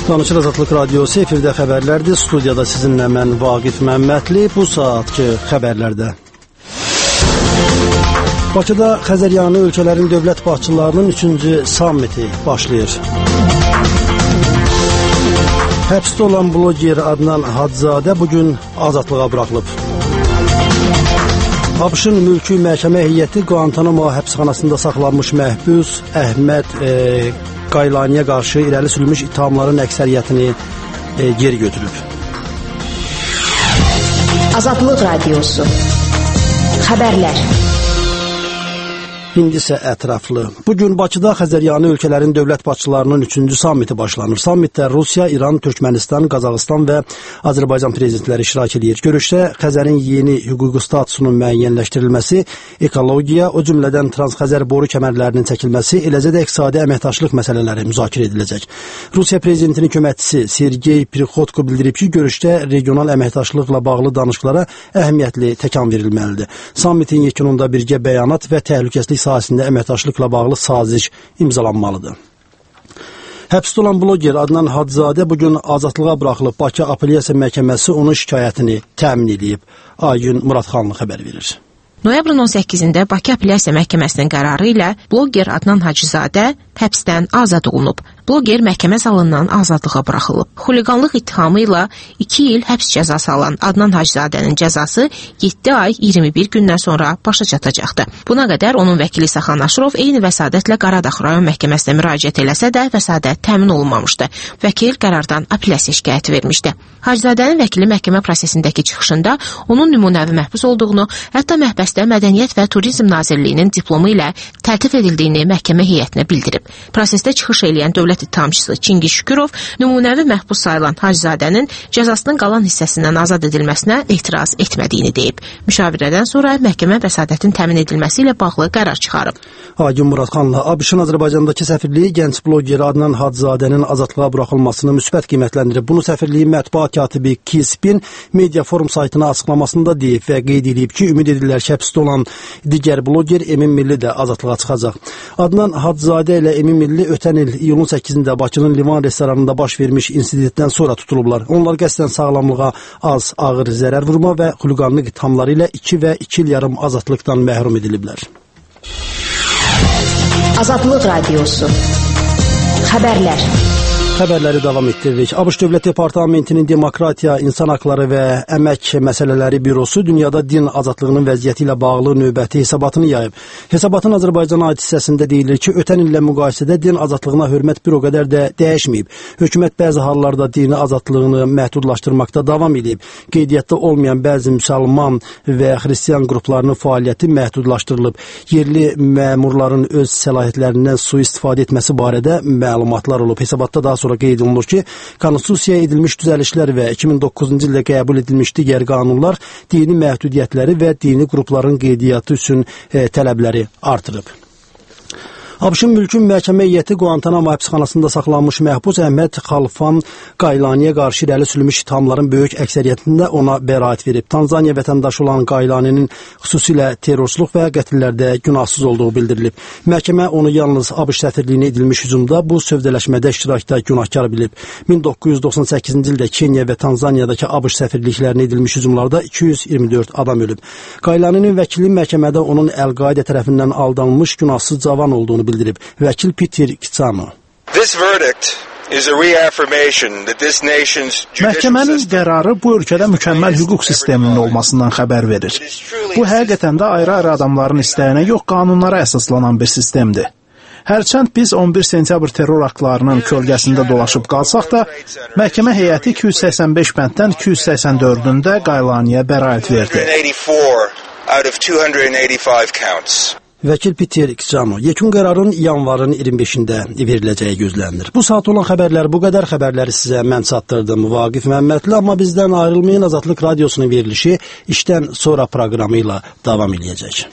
Danışır Azadlıq Radiosu efirdə xəbərlərdir. Studiyada sizinlə mən Vaqif Məmmədli. Bu saatki xəbərlərdə. Bakıda Xəzəryanı ölkələrin dövlət başçılarının 3-cü sammiti başlayır. Həbsdə olan bloger Adnan Hacızadə bugün azadlığa buraxılıb. ABŞ-ın mülki məhkəmə heyəti Guantanamo həbsxanasında saxlanmış məhbus Əhməd Qaylaniyə qarşı irəli sürülmüş ittihamların əksəriyyətini geri götürüb. Azadlıq Radiosu Xəbərlər. İndi isə ətraflı. Bugün Bakıda Xəzəryanı ölkələrin dövlət başçılarının 3-cü sammiti başlanır. Sammitdə Rusiya, İran, Türkmənistan, Qazaxıstan və Azərbaycan prezidentləri iştirak edir. Görüşdə Xəzərin yeni hüquqi statusunun müəyyənləşdirilməsi, ekologiya, o cümlədən Transxəzər boru kəmərlərinin çəkilməsi, eləcə də iqtisadi əməkdaşlıq məsələləri müzakirə ediləcək. Rusiya prezidentinin köməkçisi Sergey Prikhotko bildirib ki, görüşdə regional əməkdaşlıqla bağlı danışıqlara əhəmiyyətli təkan verilməlidir. Sammitin yekununda birgə bəyanat və təhlükəsizlik sahəsində əməkdaşlıqla bağlı saziş imzalanmalıdır. Həbsdə olan bloger Adnan Hacızadə bugün azadlığa buraxılıb. Bakı Apellyasiya Məhkəməsi onun şikayətini təmin edib. Aygün Muradxanlı xəbər verir. Noyabrın 18-də Bakı Apellyasiya Məhkəməsinin qərarı ilə bloger Adnan Hacızadə həbsdən azad olunub. Bloger məhkəmə zalından azadlığa buraxılıb. Xuliqanlıq ittihamı ilə 2 il həbs cəzası alan Adnan Hacızadənin cəzası 7 ay 21 gündən sonra başa çatacaqdı. Buna qədər onun vəkili Saxan Aşırov eyni vəsadətlə Qaradağ rayon məhkəməsinə müraciət eləsə də vəsadət təmin olunmamışdı. Vəkil qərardan apellyasiya şikayəti vermişdi. Hacızadənin vəkili məhkəmə prosesindəki çıxışında onun nümunəvi məhbus olduğunu, hətta məhbəsdə Mədəniyyət və Turizm Nazirliyinin diplomu ilə təltif edildiyini məhkəmə heyətinə bildirib. Prosesdə çıxış eləyən dövlət ittihamçısı Çingiz Şükürov nümunəvi məhbus sayılan Hacızadənin cəzasının qalan hissəsindən azad edilməsinə etiraz etmədiyini deyib. Müşavirədən sonra məhkəmə vəsadətin təmin edilməsi ilə bağlı qərar çıxarıb. Aygün Muradxanlı ABŞ-ın Azərbaycandakı səfirliyi gənc bloger Adnan Hacızadənin azadlığa buraxılmasını müsbət qiymətləndirib. Bunu səfirliyin mətbuat katibi Kispin media forum saytına açıqlamasında deyib və qeyd edib ki, ümid edirlər ki, həbsdə olan digər bloger Emin Milli də azadlığa çıxacaq. Adnan Hacızadə ilə Emin Milli ötən il iyulun 8-də Bakının Livan restoranında baş vermiş insidentdən sonra tutulublar. Onlar qəsdən sağlamlığa az ağır zərər vurma və xuliqanlıq ittihamları ilə 2 və 2 il yarım azadlıqdan məhrum ediliblər. Azadlıq Radiosu Xəbərlər. Xəbərləri davam etdiririk. ABŞ Dövlət Departamentinin Demokratiya, İnsan Haqları və Əmək Məsələləri Bürosu dünyada din azadlığının vəziyyəti ilə bağlı növbəti hesabatını yayıb. Hesabatın Azərbaycana aid hissəsində deyilir ki, ötən illə müqayisədə din azadlığına hörmət bir o qədər də dəyişməyib. Hökumət bəzi hallarda dini azadlığını məhdudlaşdırmaqda davam edib. Qeydiyyatda olmayan bəzi müsəlman və xristian qruplarının fəaliyyəti məhdudlaşdırılıb. Yerli məmurların öz səlahiyyətlərindən sui-istifadə etməsi barədə məlumatlar olub. Hesabatda daha sonra qeyd olunur ki, Konstitusiyaya edilmiş düzəlişlər və 2009-cu ildə qəbul edilmiş digər qanunlar dini məhdudiyyətləri və dini qrupların qeydiyyatı üçün tələbləri artırıb. ABŞ-ın mülki məhkəmə heyəti Guantanamo həbsxanasında saxlanmış məhbus Əhməd Xalfan Qaylaniyə qarşı irəli sürülmüş ittihamların böyük əksəriyyətində ona bəraət verib. Tanzaniya vətəndaşı olan Qaylaninin xüsusilə terrorçuluq və qətllərdə günahsız olduğu bildirilib. Məhkəmə onu yalnız ABŞ səfirliyinə edilmiş hücumda bu sövdələşmədə iştirakda günahkar bilib. 1998-ci ildə Kenya və Tanzaniyadakı ABŞ səfirliklərinə edilmiş hücumlarda 224 adam ölüb. Qaylaninin vəkili məhkəmədə onun Əl-Qaidə tərəfindən aldanılmış günahsız cavan olduğunu bildirib. Vəkil Peter Kitsano. Məhkəmənin qərarı bu ölkədə mükəmməl hüquq sisteminin olmasından xəbər verir. Bu həqiqətən də ayrı-ayrı adamların istəyinə yox, qanunlara əsaslanan bir sistemdir. Hərçənd biz 11 sentyabr terror aktlarının kölgəsində dolaşıb qalsaq da, məhkəmə heyəti 285 bənddən 284-ündə Qaylaniyə bəraət verdi. Vəkil Peter Kitsano, yekun qərarın yanvarın 25-də veriləcəyi gözlənilir. Bu saat olan xəbərlər bu qədər. Xəbərləri sizə mən çatdırdım Vaqif Məmmədli, amma bizdən ayrılmayın. Azadlıq Radiosunun verilişi işdən sonra proqramı ilə davam edəcək.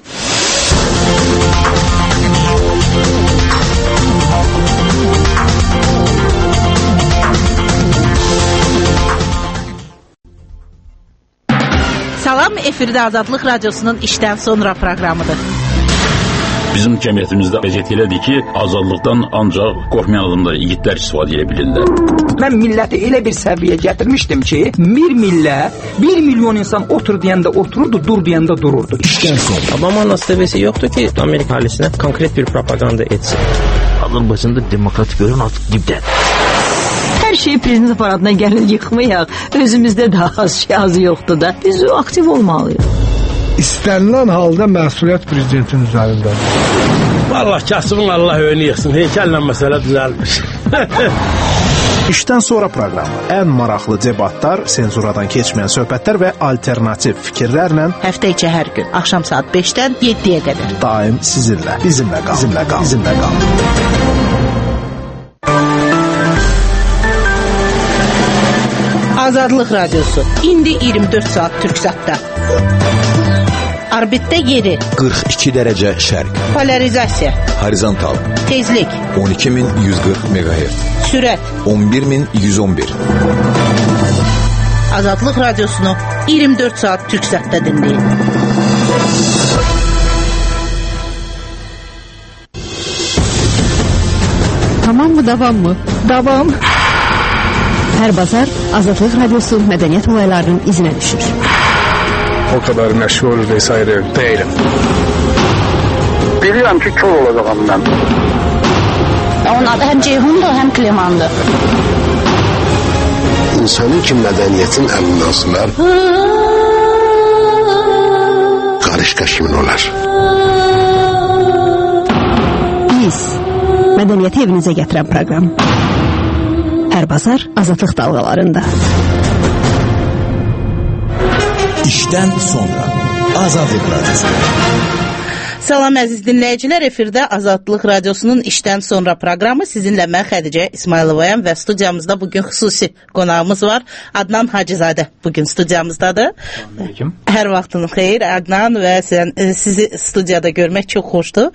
Salam, efirdə Azadlıq Radiosunun işdən sonra proqramıdır. Bizim cəmiyyətimizdə vəziyyət elədir ki, azadlıqdan ancaq qorxmayan adamlar, yiğitlər istifadə edə bilirlər. Mən milləti elə bir səviyyəyə gətirmişdim ki, bir millət, 1 milyon insan otur deyəndə otururdu, dur deyəndə dururdu. Obama nasibesi yoktu ki Amerika ailesine konkret bir propaganda etsin. Azərbaycanda demokrat görün artıq dibdədir. Hər şey prezident aparatına gəlin yıxmayaq. Özümüzdə daha az yoxdur da. Biz aktiv olmalıyıq. İstənilən halda məsuliyyət prezidentin üzərindədir. Vallahi kasıbın Allah önü yıxsın. Heykəllə məsələ düzəlmiş. İşdən sonra proqramı ən maraqlı debatlar, senzuradan keçməyən söhbətlər və alternativ fikirlərlə həftə içi hər gün axşam saat 5-dən 7-yə qədər daim sizinlə, bizimlə qal. Azadlıq Radiosu indi 24 saat Türksatda. Orbitdə yeri 42 dərəcə şərq. Polarizasiya Horizontal tezlik 12140 MHz. Sürət 11111. Azadlıq Radiosunu 24 saat Türksatda dinləyin. Tamam mı, davam mı? Davam. Hər bazar Azadlıq Radiosu mədəniyyət olaylarının izinə düşür. O kadar məşğul vesaire değilim. Bilirəm ki, kör olacağım mən. Onun adı həm Ceyhundur, həm Klemandır. İnsanın ki, mədəniyyətin əlindən asılar, qarışqa kimin olar? Biz, mədəniyyəti evinizə gətirən proqram. Hər bazar Azadlıq dalğalarında. İşdən sonra Azadlıq Radiosu. Salam əziz dinləyicilər, efirdə Azadlıq Radiosunun işdən sonra proqramı sizinlə mən Xədicə İsmayılovayam və studiyamızda bugün xüsusi qonağımız var. Adnan Hacızadə bugün studiyamızdadır. Hər vaxtınız xeyir Adnan və sizi studiyada görmək çox xoşdur.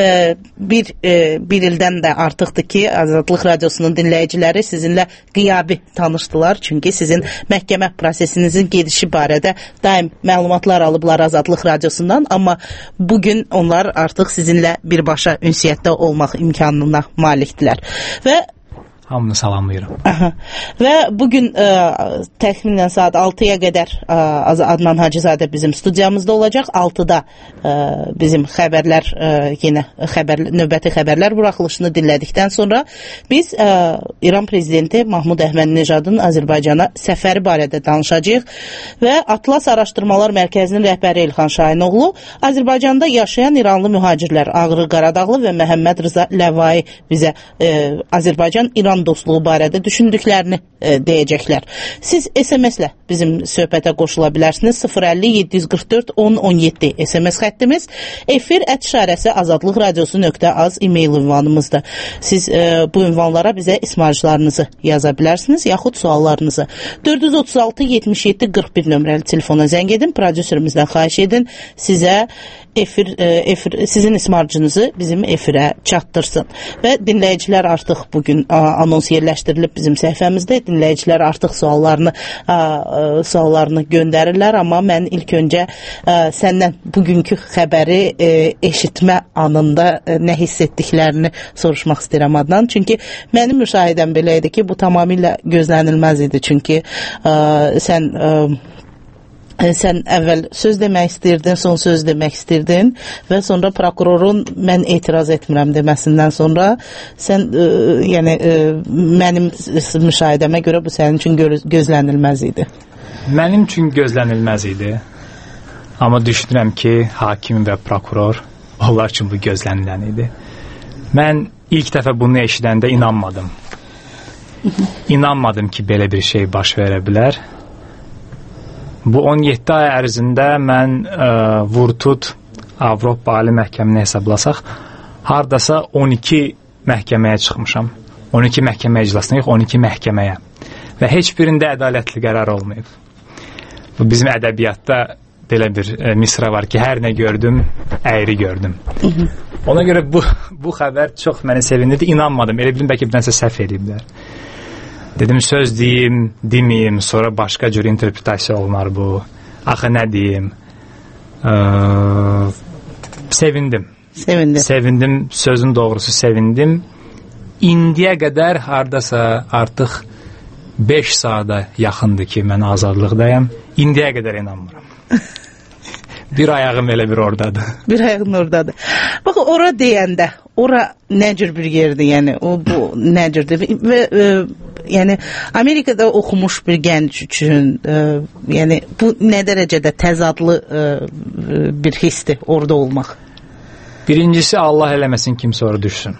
Bir ildən də artıqdır ki, Azadlıq Radiosunun dinləyiciləri sizinlə qiyabi tanışdılar. Çünki sizin məhkəmə prosesinizin gedişi barədə daim məlumatlar alıblar Azadlıq Radiosundan, amma bugün onlar artıq sizinlə birbaşa ünsiyyətdə olmaq imkanına malikdilər. Və hamını salamlayıram. Və bugün təxminən saat 6-ya qədər Adnan Hacızadə bizim studiyamızda olacaq. 6-da bizim xəbərlər, yenə növbəti xəbərlər buraxılışını dinlədikdən sonra biz İran prezidenti Mahmud Əhməd-Necadın Azərbaycana səfəri barədə danışacağıq və Atlas Araşdırmalar Mərkəzinin rəhbəri İlxan Şahinoğlu Azərbaycanda yaşayan İranlı mühacirlər Ağrı Qaradağlı və Məhəmməd Rıza Ləvai bizə Azərbaycan-İran dostluğu barədə düşündüklərini deyəcəklər. Siz SMS-lə bizim söhbətə qoşula bilərsiniz. 050-744-1017 SMS xəttimiz, efir@azadlıqradiosu.az e-mail ünvanımızdır. Siz bu ünvanlara bizə ismarcılarınızı yaza bilərsiniz, yaxud suallarınızı. 436-77-41 nömrəli telefona zəng edin, prodüserimizdən xahiş edin, sizə sizin ismarcınızı bizim efirə çatdırsın. Və dinləyicilər artıq bugün anons yerləşdirilib bizim səhifəmizdə. Dinləyicilər artıq suallarını göndərirlər, amma mən ilk öncə səndən bugünkü xəbəri eşitmə anında nə hiss etdiklərini soruşmaq istəyirəm Adnan. Çünki mənim müşahidəm belə idi ki, bu tamamilə gözlənilməz idi. Çünki sən əvvəl söz demək istəyirdin, son söz demək istəyirdin və sonra prokurorun mən etiraz etmirəm deməsindən sonra sən, mənim müşahidəmə görə bu sənin üçün gözlənilməz idi. Mənim üçün gözlənilməz idi. Amma düşünürəm ki, hakim və prokuror onlar üçün bu gözlənilən idi. Mən ilk dəfə bunu eşidəndə inanmadım. İnanmadım ki, belə bir şey baş verə bilər. Bu 17 ay ərzində mən vurtut Avropa Ali Məhkəməni hesablasaq, hardasa 12 məhkəməyə çıxmışam. 12 məhkəmə iclasına yox, 12 məhkəməyə. Və heç birində ədalətli qərar olmayıb. Bu bizim ədəbiyyatda belə bir misra var ki, hər nə gördüm, əyri gördüm. Ona görə bu xəbər çox məni sevindirdi. İnanmadım. Elə bilim, bəlkə bir dənəsə səhv ediblər. Dedim, söz deyim, deməyim, sonra başqa cür interpretasiya olunar bu. Axı nə deyim? Sevindim. Sevindim, sözün doğrusu sevindim. İndiyə qədər hardasa artıq 5 saata yaxındır ki, mən azadlıqdayım. İndiyə qədər inanmıram. Bir ayağım elə bir oradadır. Bir ayağım oradadır. Bax, ora deyəndə, ora nə cür bir yerdir, yəni bu nə cürdür? Və yəni Amerikada oxumuş bir gənc üçün, yəni bu nə dərəcədə təzadlı bir hissdir orada olmaq? Birincisi, Allah eləməsin kimsə orada düşsün.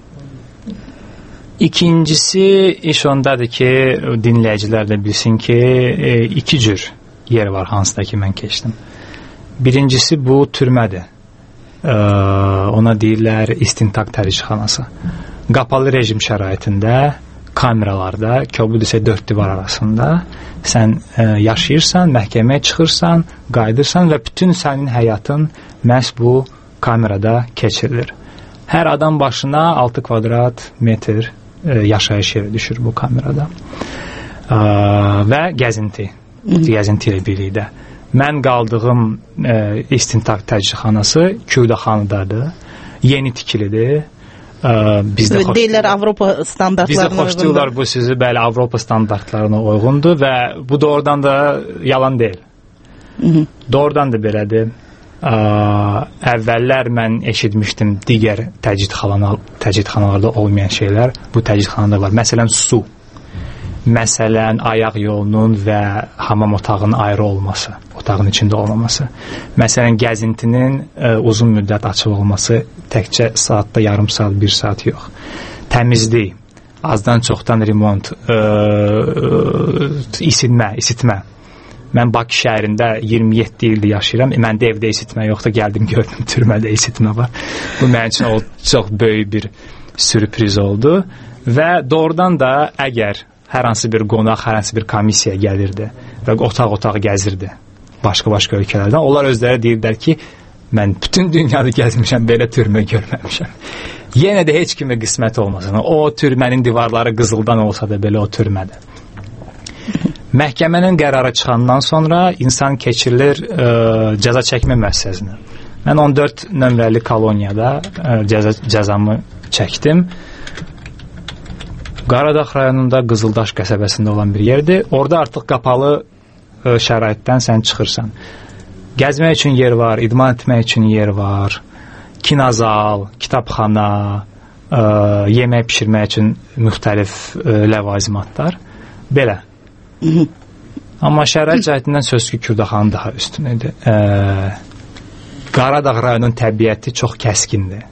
İkincisi, iş ondadır ki, dinləyicilər də bilsin ki, 2 cür yer var hansıda ki, mən keçdim. Birincisi, bu türmədir. Ona deyirlər istintaq tərcixanası. Qapalı rejim şəraitində, kameralarda, kobud isə 4 divar arasında sən yaşayırsan, məhkəməyə çıxırsan, qayıdırsan və bütün sənin həyatın məhz bu kamerada keçirilir. Hər adam başına 6 kvadrat metr yaşayış yeri düşür bu kamerada. Və gəzinti ilə birlikdə. Mən qaldığım istintaq tərcixanası Kürdəxanıdadır. Yeni tikilidir. Deyirlər Avropa standartlarına uyğundur. Bizdə xoşlayırlar bu sözü, bəli, Avropa standartlarına uyğundur və bu doğrudan da yalan deyil. Doğrudan da belədir. Əvvəllər mən eşitmişdim digər təcridxanalarda olmayan şeylər bu təcridxanada var. Məsələn, su. Məsələn, ayaq yolunun və hamam otağının ayrı olması, otağın içində olmaması. Məsələn, gəzintinin uzun müddət açıq olması, təkcə saatda yarım saat, 1 saat yox. Təmizlik, azdan çoxdan remont, isitmə. Mən Bakı şəhərində 27 ildir yaşayıram. Məndə evdə isitmə yoxdur, gəldim gördüm, türmədə isitmə var. Bu mənim üçün çox böyük bir sürpriz oldu və doğrudan da əgər hər hansı bir qonaq, hər hansı bir komissiya gəlirdi və otaq gəzirdi başqa ölkələrdən, onlar özləri deyirlər ki, mən bütün dünyada gəzmişəm, belə türmə görməmişəm. Yenə də heç kimə qismət olmasın. O türmənin divarları qızıldan olsa da belə o türmədir. Məhkəmənin qərarı çıxandan sonra insan keçirilir cəza çəkmə müəssisəsinə. Mən 14 nömrəli koloniyada cəzamı çəkdim. Qaradağ rayonunda Qızıldaş qəsəbəsində olan bir yerdir. Orada artıq qapalı şəraitdən sən çıxırsan. Gəzmək üçün yer var, idman etmək üçün yer var, kinozal, kitabxana, yemək pişirmək üçün müxtəlif ləvazimatlar. Belə. Amma şərait cəhətindən söz ki, Kürdəxanın daha üstün idi. Qaradağ rayonun təbiəti çox kəskindir.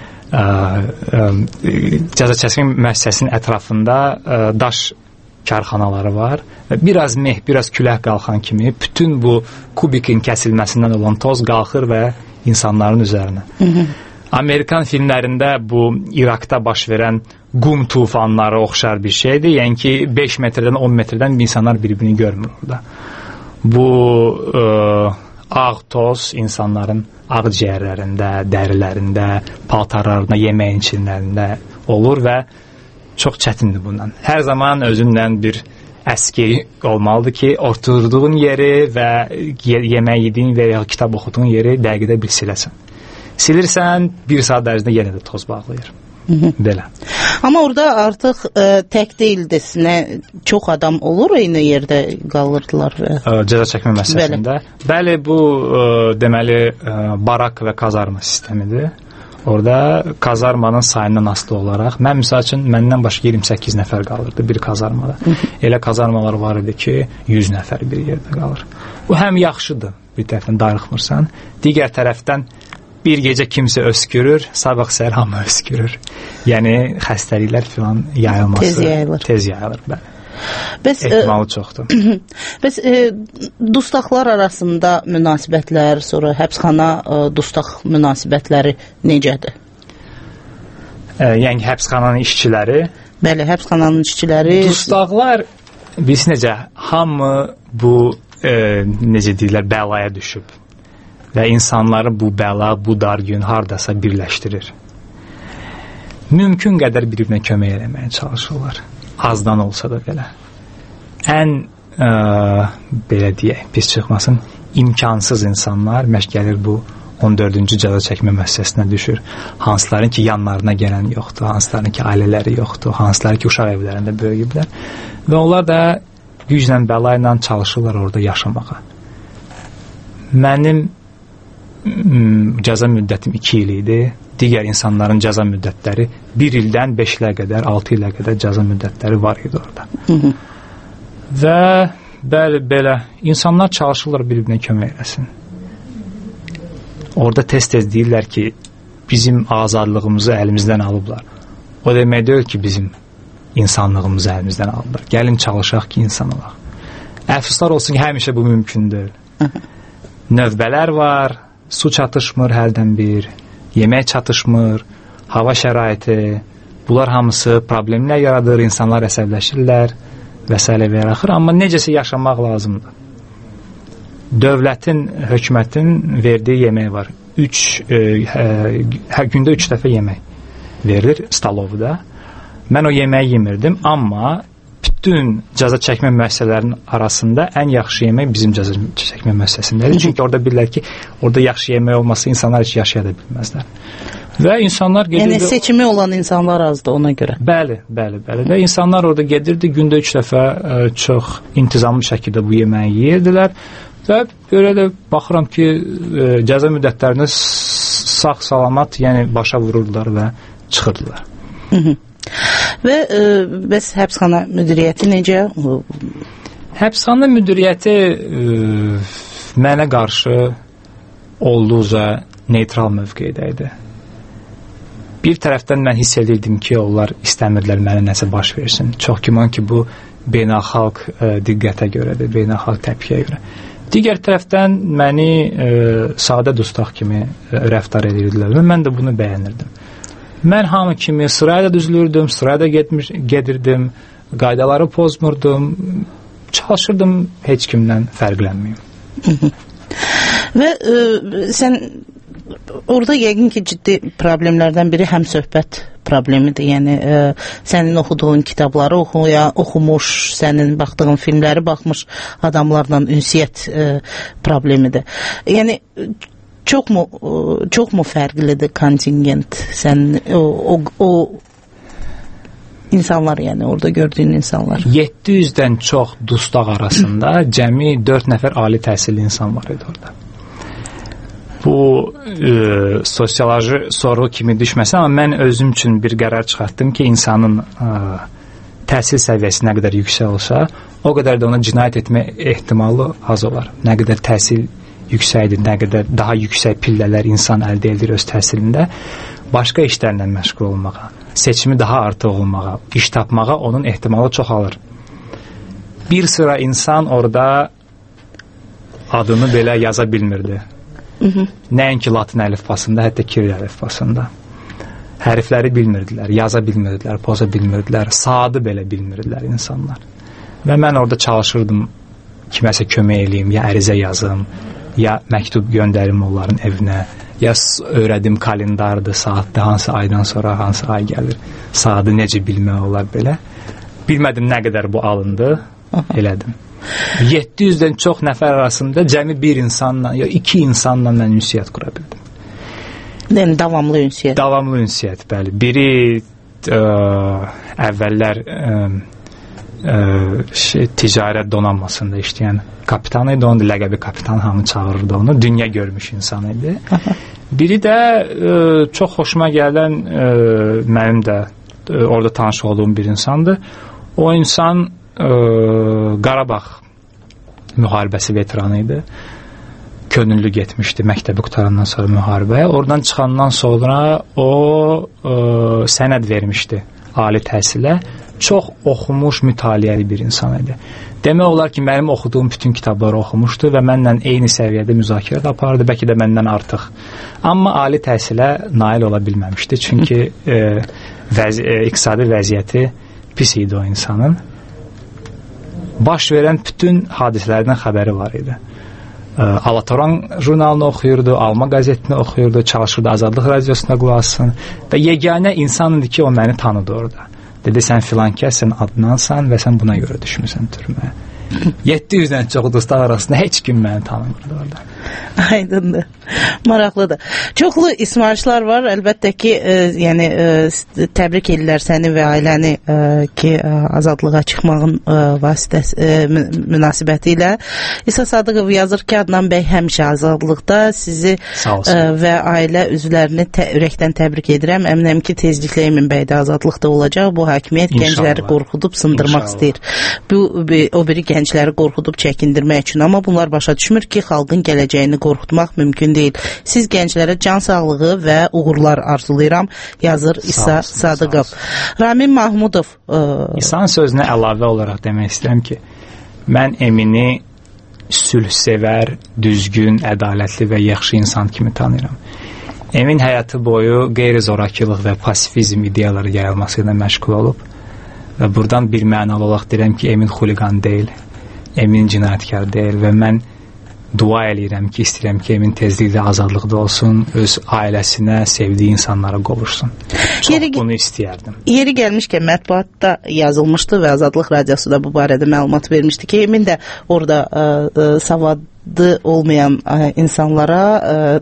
Cəza çəkmə müəssisəsinin ətrafında daş karxanaları var və biraz meh, biraz küləh qalxan kimi bütün bu kubikin kəsilməsindən olan toz qalxır və insanların üzərinə. Amerikan filmlərində bu İraqda baş verən qum tufanları oxşar bir şeydir. Yəni ki, 5 metrdən 10 metrdən insanlar bir-birini görmür orada. Bu ağ toz insanların ağciyərlərində, dərilərində, paltarlarında, yeməyin içinlərində olur və çox çətindir bundan. Hər zaman özünlə bir əskeri olmalıdır ki, oturduğun yeri və yemək yediyin və ya kitab oxuduğun yeri dəqiqədə bir siləsən. Silirsən, 1 saat ərzində yenə də toz bağlayır. Belə. Amma orada artıq tək deyildisinə çox adam olur, eyni yerdə qalırdılar. Cəza çəkmə müəssisəsində. Bəli, bu deməli barak və kazarma sistemidir. Orada kazarmanın sayından asılı olaraq, mən misal üçün məndən başqa 28 nəfər qalırdı bir kazarmada. Elə kazarmalar var idi ki, 100 nəfər bir yerdə qalır. Bu həm yaxşıdır, bir tərəfdən darıxmırsan, digər tərəfdən bir gecə kimsə öskürür, sabah səhər hamı öskürür. Yəni xəstəliklər filan yayılması tez yayılır. Ehtimalı çoxdur. Bəs dustaqlar arasında münasibətlər, sonra həbsxana dustaq münasibətləri necədir? Yəni həbsxananın işçiləri? Bəli, həbsxananın işçiləri. Dustaqlar, biz necə, hamı bu necə deyirlər, bəlaya düşüb. Və insanları bu bəla, bu dar gün hardasa birləşdirir. Mümkün qədər bir-birinə kömək eləməyə çalışırlar. Azdan olsa da belə. Ən, belə deyək, pis çıxmasın, imkansız insanlar, məş gəlir bu 14-cü cəza çəkmə müəssisəsinə düşür. Hansıların ki, yanlarına gələn yoxdur, hansıların ki, ailələri yoxdur, hansıları ki, uşaq evlərində böyüyüblər. Və onlar da güclə, bəla ilə çalışırlar orada yaşamağa. Mənim cəza müddətim 2 il idi. Digər insanların cəza müddətləri 1 ildən 5 ilə qədər, 6 ilə qədər cəza müddətləri var idi orada. Və bəli, belə insanlar çalışırlar bir-birinə kömək eləsin. Orada tez-tez deyirlər ki, bizim azadlığımızı əlimizdən alıblar. O demək deyil ki, bizim insanlığımızı əlimizdən alıblar. Gəlin çalışaq ki, insan olaq. Əfsuslar olsun ki, həmişə bu mümkün deyil. Növbələr var, su çatışmır hərdən bir, yemək çatışmır, hava şəraiti, bunlar hamısı problemlər yaradır, insanlar əsəbləşirlər və s. və axır. Amma necəsə yaşamaq lazımdır. Dövlətin, hökumətin verdiyi yemək var. Gündə 3 dəfə yemək verilir stolovda. Mən o yeməyi yemirdim, amma bütün cəza çəkmə müəssisələrinin arasında ən yaxşı yemək bizim cəza çəkmə müəssisəsindədir. Çünki orada bilirlər ki, orada yaxşı yemək olmasa insanlar heç yaşaya da bilməzlər. Və insanlar gedirdi... Yəni seçimi olan insanlar azdır ona görə. Bəli. Və insanlar orada gedirdi, gündə 3 dəfə çox intizamlı şəkildə bu yeməyi yeyirdilər. Və belə də baxıram ki, cəza müddətlərini sağ-salamat, yəni başa vururdular və çıxırdılar. Və bəs həbsxana müdiriyyəti necə? Həbsxana müdiriyyəti mənə qarşı olduqca neytral mövqedə idi. Bir tərəfdən mən hiss edirdim ki, onlar istəmirlər mənə nəsə baş versin. Çox güman ki, bu beynəlxalq diqqətə görədir, beynəlxalq təpkiyə görə. Digər tərəfdən məni sadə dustaq kimi rəftar edirdilər və mən də bunu bəyənirdim. Mən hamı kimi sırayla düzülürdüm, sırayla gedirdim, qaydaları pozmurdum, çalışırdım heç kimdən fərqlənməyim. Və sən orada yəqin ki, ciddi problemlərdən biri həm söhbət problemidir. Yəni sənin oxuduğun kitabları oxumuş, sənin baxdığın filmləri baxmış adamlarla ünsiyyət problemidir. Yəni çox mu fərqlidir kontingent? Sən o insanlar, yəni orada gördüyün insanlar. 700-dən çox dustaq arasında cəmi 4 nəfər ali təhsilli insan var idi orada. Bu sosioloji sorğu kimi düşməsin, amma mən özüm üçün bir qərar çıxartdım ki, insanın təhsil səviyyəsi nə qədər yüksək olsa, o qədər də ona cinayət etmə ehtimalı az olar. Nə qədər təhsil yüksəkdir, nə qədər daha yüksək pillələr insan əldə edir öz təhsilində, başqa işlərlə məşğul olmağa, seçimi daha artıq olmağa, iş tapmağa onun ehtimalı çoxalır. Bir sıra insan orada adını belə yaza bilmirdi. Nəinki latin əlifbasında, hətta kiril əlifbasında. Hərfləri bilmirdilər, yaza bilmirdilər, poza bilmirdilər, saatı belə bilmirdilər insanlar. Və mən orada çalışırdım kiməsə kömək eləyim, ya ərizə yazım, ya məktub göndərim onların evinə, ya öyrədim kalendardır, saatda hansı aydan sonra hansı ay gəlir, saatı necə bilmək olar belə. Bilmədim nə qədər bu alındı, elədim. 700-dən çox nəfər arasında cəmi bir insanla, ya 2 insanla mən ünsiyyət qura bildim. Yəni davamlı ünsiyyət. Davamlı ünsiyyət, bəli. Biri əvvəllər ticarət donanmasında işləyən kapitan idi, onun ləqəbi kapitan, hamı çağırırdı onu, dünya görmüş insan idi. Biri də çox xoşuma gələn, mənim də orada tanış olduğum bir insandır. O insan Qarabağ müharibəsi veteranı idi. Könüllü getmişdi məktəbi qutarandan sonra müharibəyə. Oradan çıxandan sonra o sənəd vermişdi ali təhsilə. Çox oxumuş, mütaliəli bir insan idi. Demək olar ki, mənim oxuduğum bütün kitabları oxumuşdu və mənlə eyni səviyyədə müzakirə aparırdı, bəlkə də məndən artıq. Amma ali təhsilə nail ola bilməmişdi, çünki iqtisadi vəziyyəti pis idi o insanın. Baş verən bütün hadisələrdən xəbəri var idi. Alatoran jurnalını oxuyurdu, Alma qəzetini oxuyurdu, çalışırdı Azadlıq radiosuna qulaq assın və yeganə insan idi ki, o məni tanıdı orada. Dedi, sən filan kəs, sən adnansan və sən buna görə düşmüsən türməyə. 700-dən çox dostlar arasında heç kim məni tanımırdı orada. Aydındır. Maraqlıdır. Çoxlu ismarışlar var. Əlbəttə ki, yəni təbrik edirlər səni və ailəni ki, azadlığa çıxmağın münasibəti ilə. İsa Sadıqov yazır ki, Adnan bəy həmişə azadlıqda, sizi və ailə üzvlərini ürəkdən təbrik edirəm. Əminəm ki, tezliklə Emin bəy də azadlıqda olacaq. Bu hakimiyyət gəncləri qorxudub sındırmaq istəyir. O biri gəncləri qorxudub çəkindirmək üçün. Amma bunlar başa düşmür ki, xalqın gələcəyini qorxutmaq mümkün deyil. Siz gənclərə can sağlığı və uğurlar arzulayıram, yazır İsa Sadıqov. Ramin Mahmudov. İsa'nın sözünə əlavə olaraq demək istəyirəm ki, mən Emini sülhsevər, düzgün, ədalətli və yaxşı insan kimi tanıyıram. Emin həyatı boyu qeyri-zorakılıq və pasifizm ideyaları yayılması ilə məşğul olub və buradan bir mənalı olaraq deyirəm ki, Emin xuliqan deyil, Emin cinayətkar deyil və mən dua eləyirəm ki, istəyirəm ki, Emin tezliklə azadlıqda olsun, öz ailəsinə, sevdiyi insanlara qovuşsun. Çox bunu istəyərdim. Yeri gəlmişkən mətbuatda yazılmışdı və Azadlıq Radiosu da bu barədə məlumat vermişdi ki, Emin də orada savadlı olmayan insanlara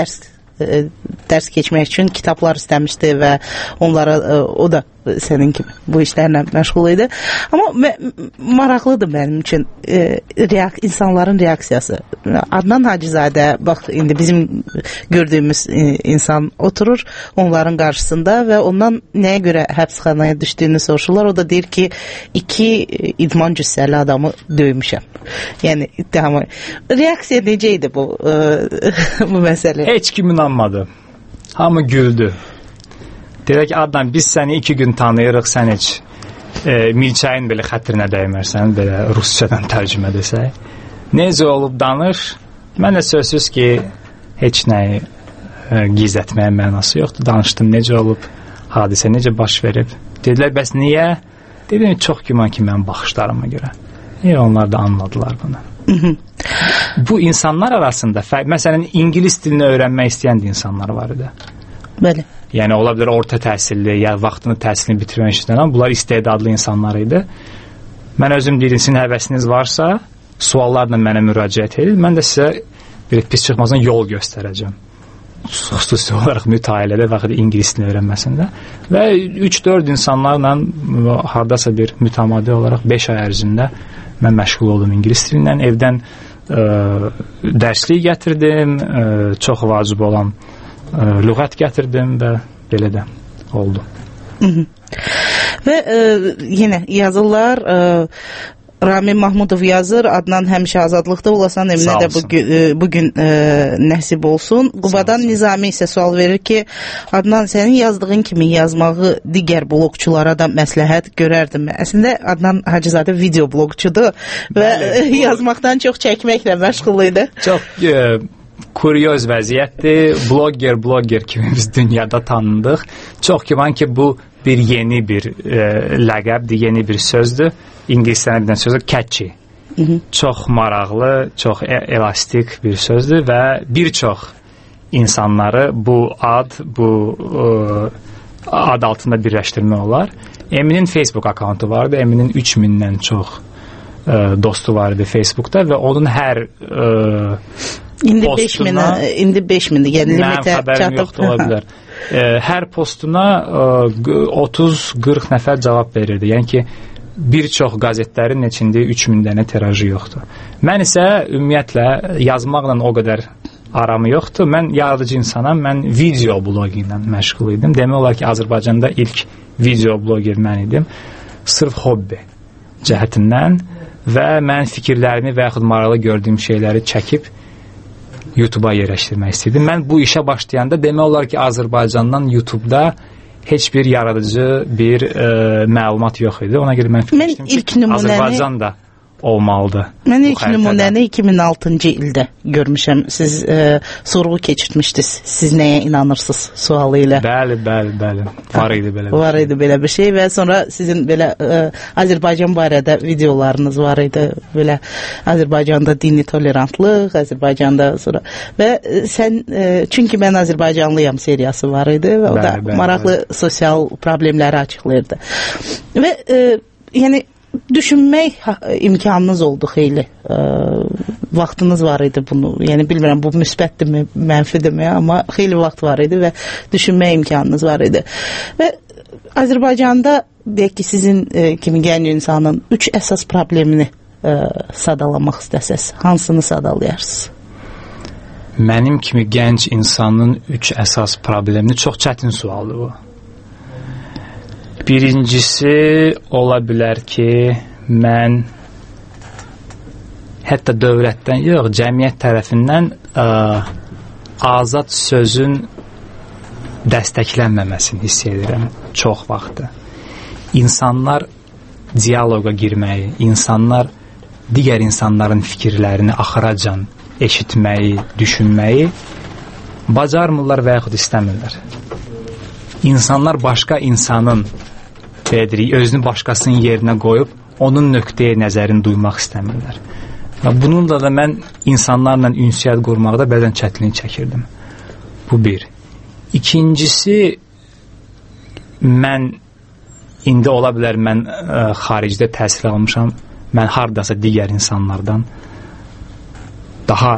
dərs keçmək üçün kitablar istəmişdi və onlara o da sənin kimi bu işlərlə məşğul idi. Amma maraqlıdır mənim üçün insanların reaksiyası. Adnan Hacızadə, bax, indi bizim gördüyümüz insan oturur onların qarşısında və ondan nəyə görə həbsxanaya düşdüyünü soruşurlar. O da deyir ki, 2 idman cüssəli adamı döymüşəm. Yəni, reaksiya necə idi bu məsələ? Heç kim inanmadı. Hamı güldü. Deyək ki, Adnan, biz səni 2 gün tanıyırıq, sən heç milçəyin belə xətrinə dəymərsən, belə rusçadan tərcümə desək. Necə olub danış? Mən də sözsüz ki, heç nəyi gizlətməyə mənası yoxdur. Danışdım, necə olub, hadisə necə baş verib. Dedilər, bəs niyə? Dedim, çox güman ki, mən baxışlarıma görə. Onlar da anladılar bunu. Bu insanlar arasında, məsələn, ingilis dilini öyrənmək istəyən də insanlar var idi. Bəli. Yəni, ola bilər orta təhsilli, ya vaxtını təhsilini bitirmək istəyən, bunlar istedadlı insanlar idi. Mən özüm deyirəm, sizin həvəsiniz varsa, suallarla mənə müraciət edin, mən də sizə bir pis çıxmasına yol göstərəcəm. Xüsusi olaraq mütailədə və ingilis dilini öyrənməsində. Və 3-4 insanlarla hardasa bir mütəmadi olaraq 5 ay ərzində mən məşğul oldum ingilis dilindən. Evdən dərslik gətirdim, çox vacib olan lüğət gətirdim və belə də oldu. Və yenə yazırlar, Ramin Mahmudov yazır, Adnan həmişə azadlıqda olasan, Eminə də bugün nəsib olsun. Qubadan Nizami isə sual verir ki, Adnan, sənin yazdığın kimi yazmağı digər bloqçulara da məsləhət görərdim. Əslində Adnan Hacızadə video bloqçudur və yazmaqdan çox çəkməklə məşğul idi. Çox kuryoz vəziyyətdir. Blogger kimi biz dünyada tanındıq. Çox güman ki, bu bir yeni bir ləqəbdir, yeni bir sözdür. İngilislərin bir sözü catchy. Çox maraqlı, çox elastik bir sözdür və bir çox insanları bu ad altında birləşdirmək olar. Eminin Facebook akkauntu vardı. Eminin 3000-dən çox dostu vardı Facebookda və onun hər İndi 5000-dir, yəni limitə xəbərim yoxdur, ola bilər. Hər postuna 30-40 nəfər cavab verirdi. Yəni ki, bir çox qəzetlərin içində 3000 dənə tirajı yoxdur. Mən isə ümumiyyətlə yazmaqla o qədər aramı yoxdur. Mən yaradıcı insanam, mən video bloqi ilə məşğul idim. Demək olar ki, Azərbaycanda ilk video bloger mən idim. Sırf hobbi cəhətindən və mən fikirlərimi və yaxud maraqlı gördüyüm şeyləri çəkib YouTube-a yerləşdirmək istəyirdim. Mən bu işə başlayanda demək olar ki, Azərbaycandan YouTube-da heç bir yaradıcı bir məlumat yox idi. Ona görə mən fikirləşdim ki, Azərbaycanda olmalıdır. Mən ilk nümunəni 2006-cı ildə görmüşəm. Siz sorğu keçirtmişdiniz. Siz nəyə inanırsınız sualı ilə. Bəli. Var idi belə bir şey. Var idi belə bir şey və sonra sizin belə Azərbaycan barədə videolarınız var idi. Belə Azərbaycanda dini tolerantlıq, Azərbaycanda sonra və sən çünki mən Azərbaycanlıyam seriyası var idi və o da maraqlı sosial problemləri açıqlayırdı. Və yəni düşünmək imkanınız oldu xeyli. Vaxtınız var idi bunu. Yəni bilmirəm bu müsbətdirmi, mənfidirmi, amma xeyli vaxt var idi və düşünmək imkanınız var idi. Və Azərbaycanda deyək ki, sizin kimi gənc insanın 3 əsas problemini sadalamaq istəsəz, hansını sadalayarsınız? Mənim kimi gənc insanın 3 əsas problemini çox çətin sualdır bu. Birincisi ola bilər ki, mən hətta dövlətdən yox, cəmiyyət tərəfindən azad sözün dəstəklənməməsini hiss edirəm çox vaxtı. İnsanlar diyaloqa girməyi, insanlar digər insanların fikirlərini axıracan eşitməyi, düşünməyi bacarmırlar və yaxud istəmirlər. İnsanlar başqa insanın özünü başqasının yerinə qoyub onun nöqteyə nəzərini duymaq istəmirlər. Və bununla da mən insanlarla ünsiyyət qurmaqda bəzən çətinlik çəkirdim. Bu bir. İkincisi, mən indi ola bilər mən xaricdə təhsil almışam, mən hardasa digər insanlardan daha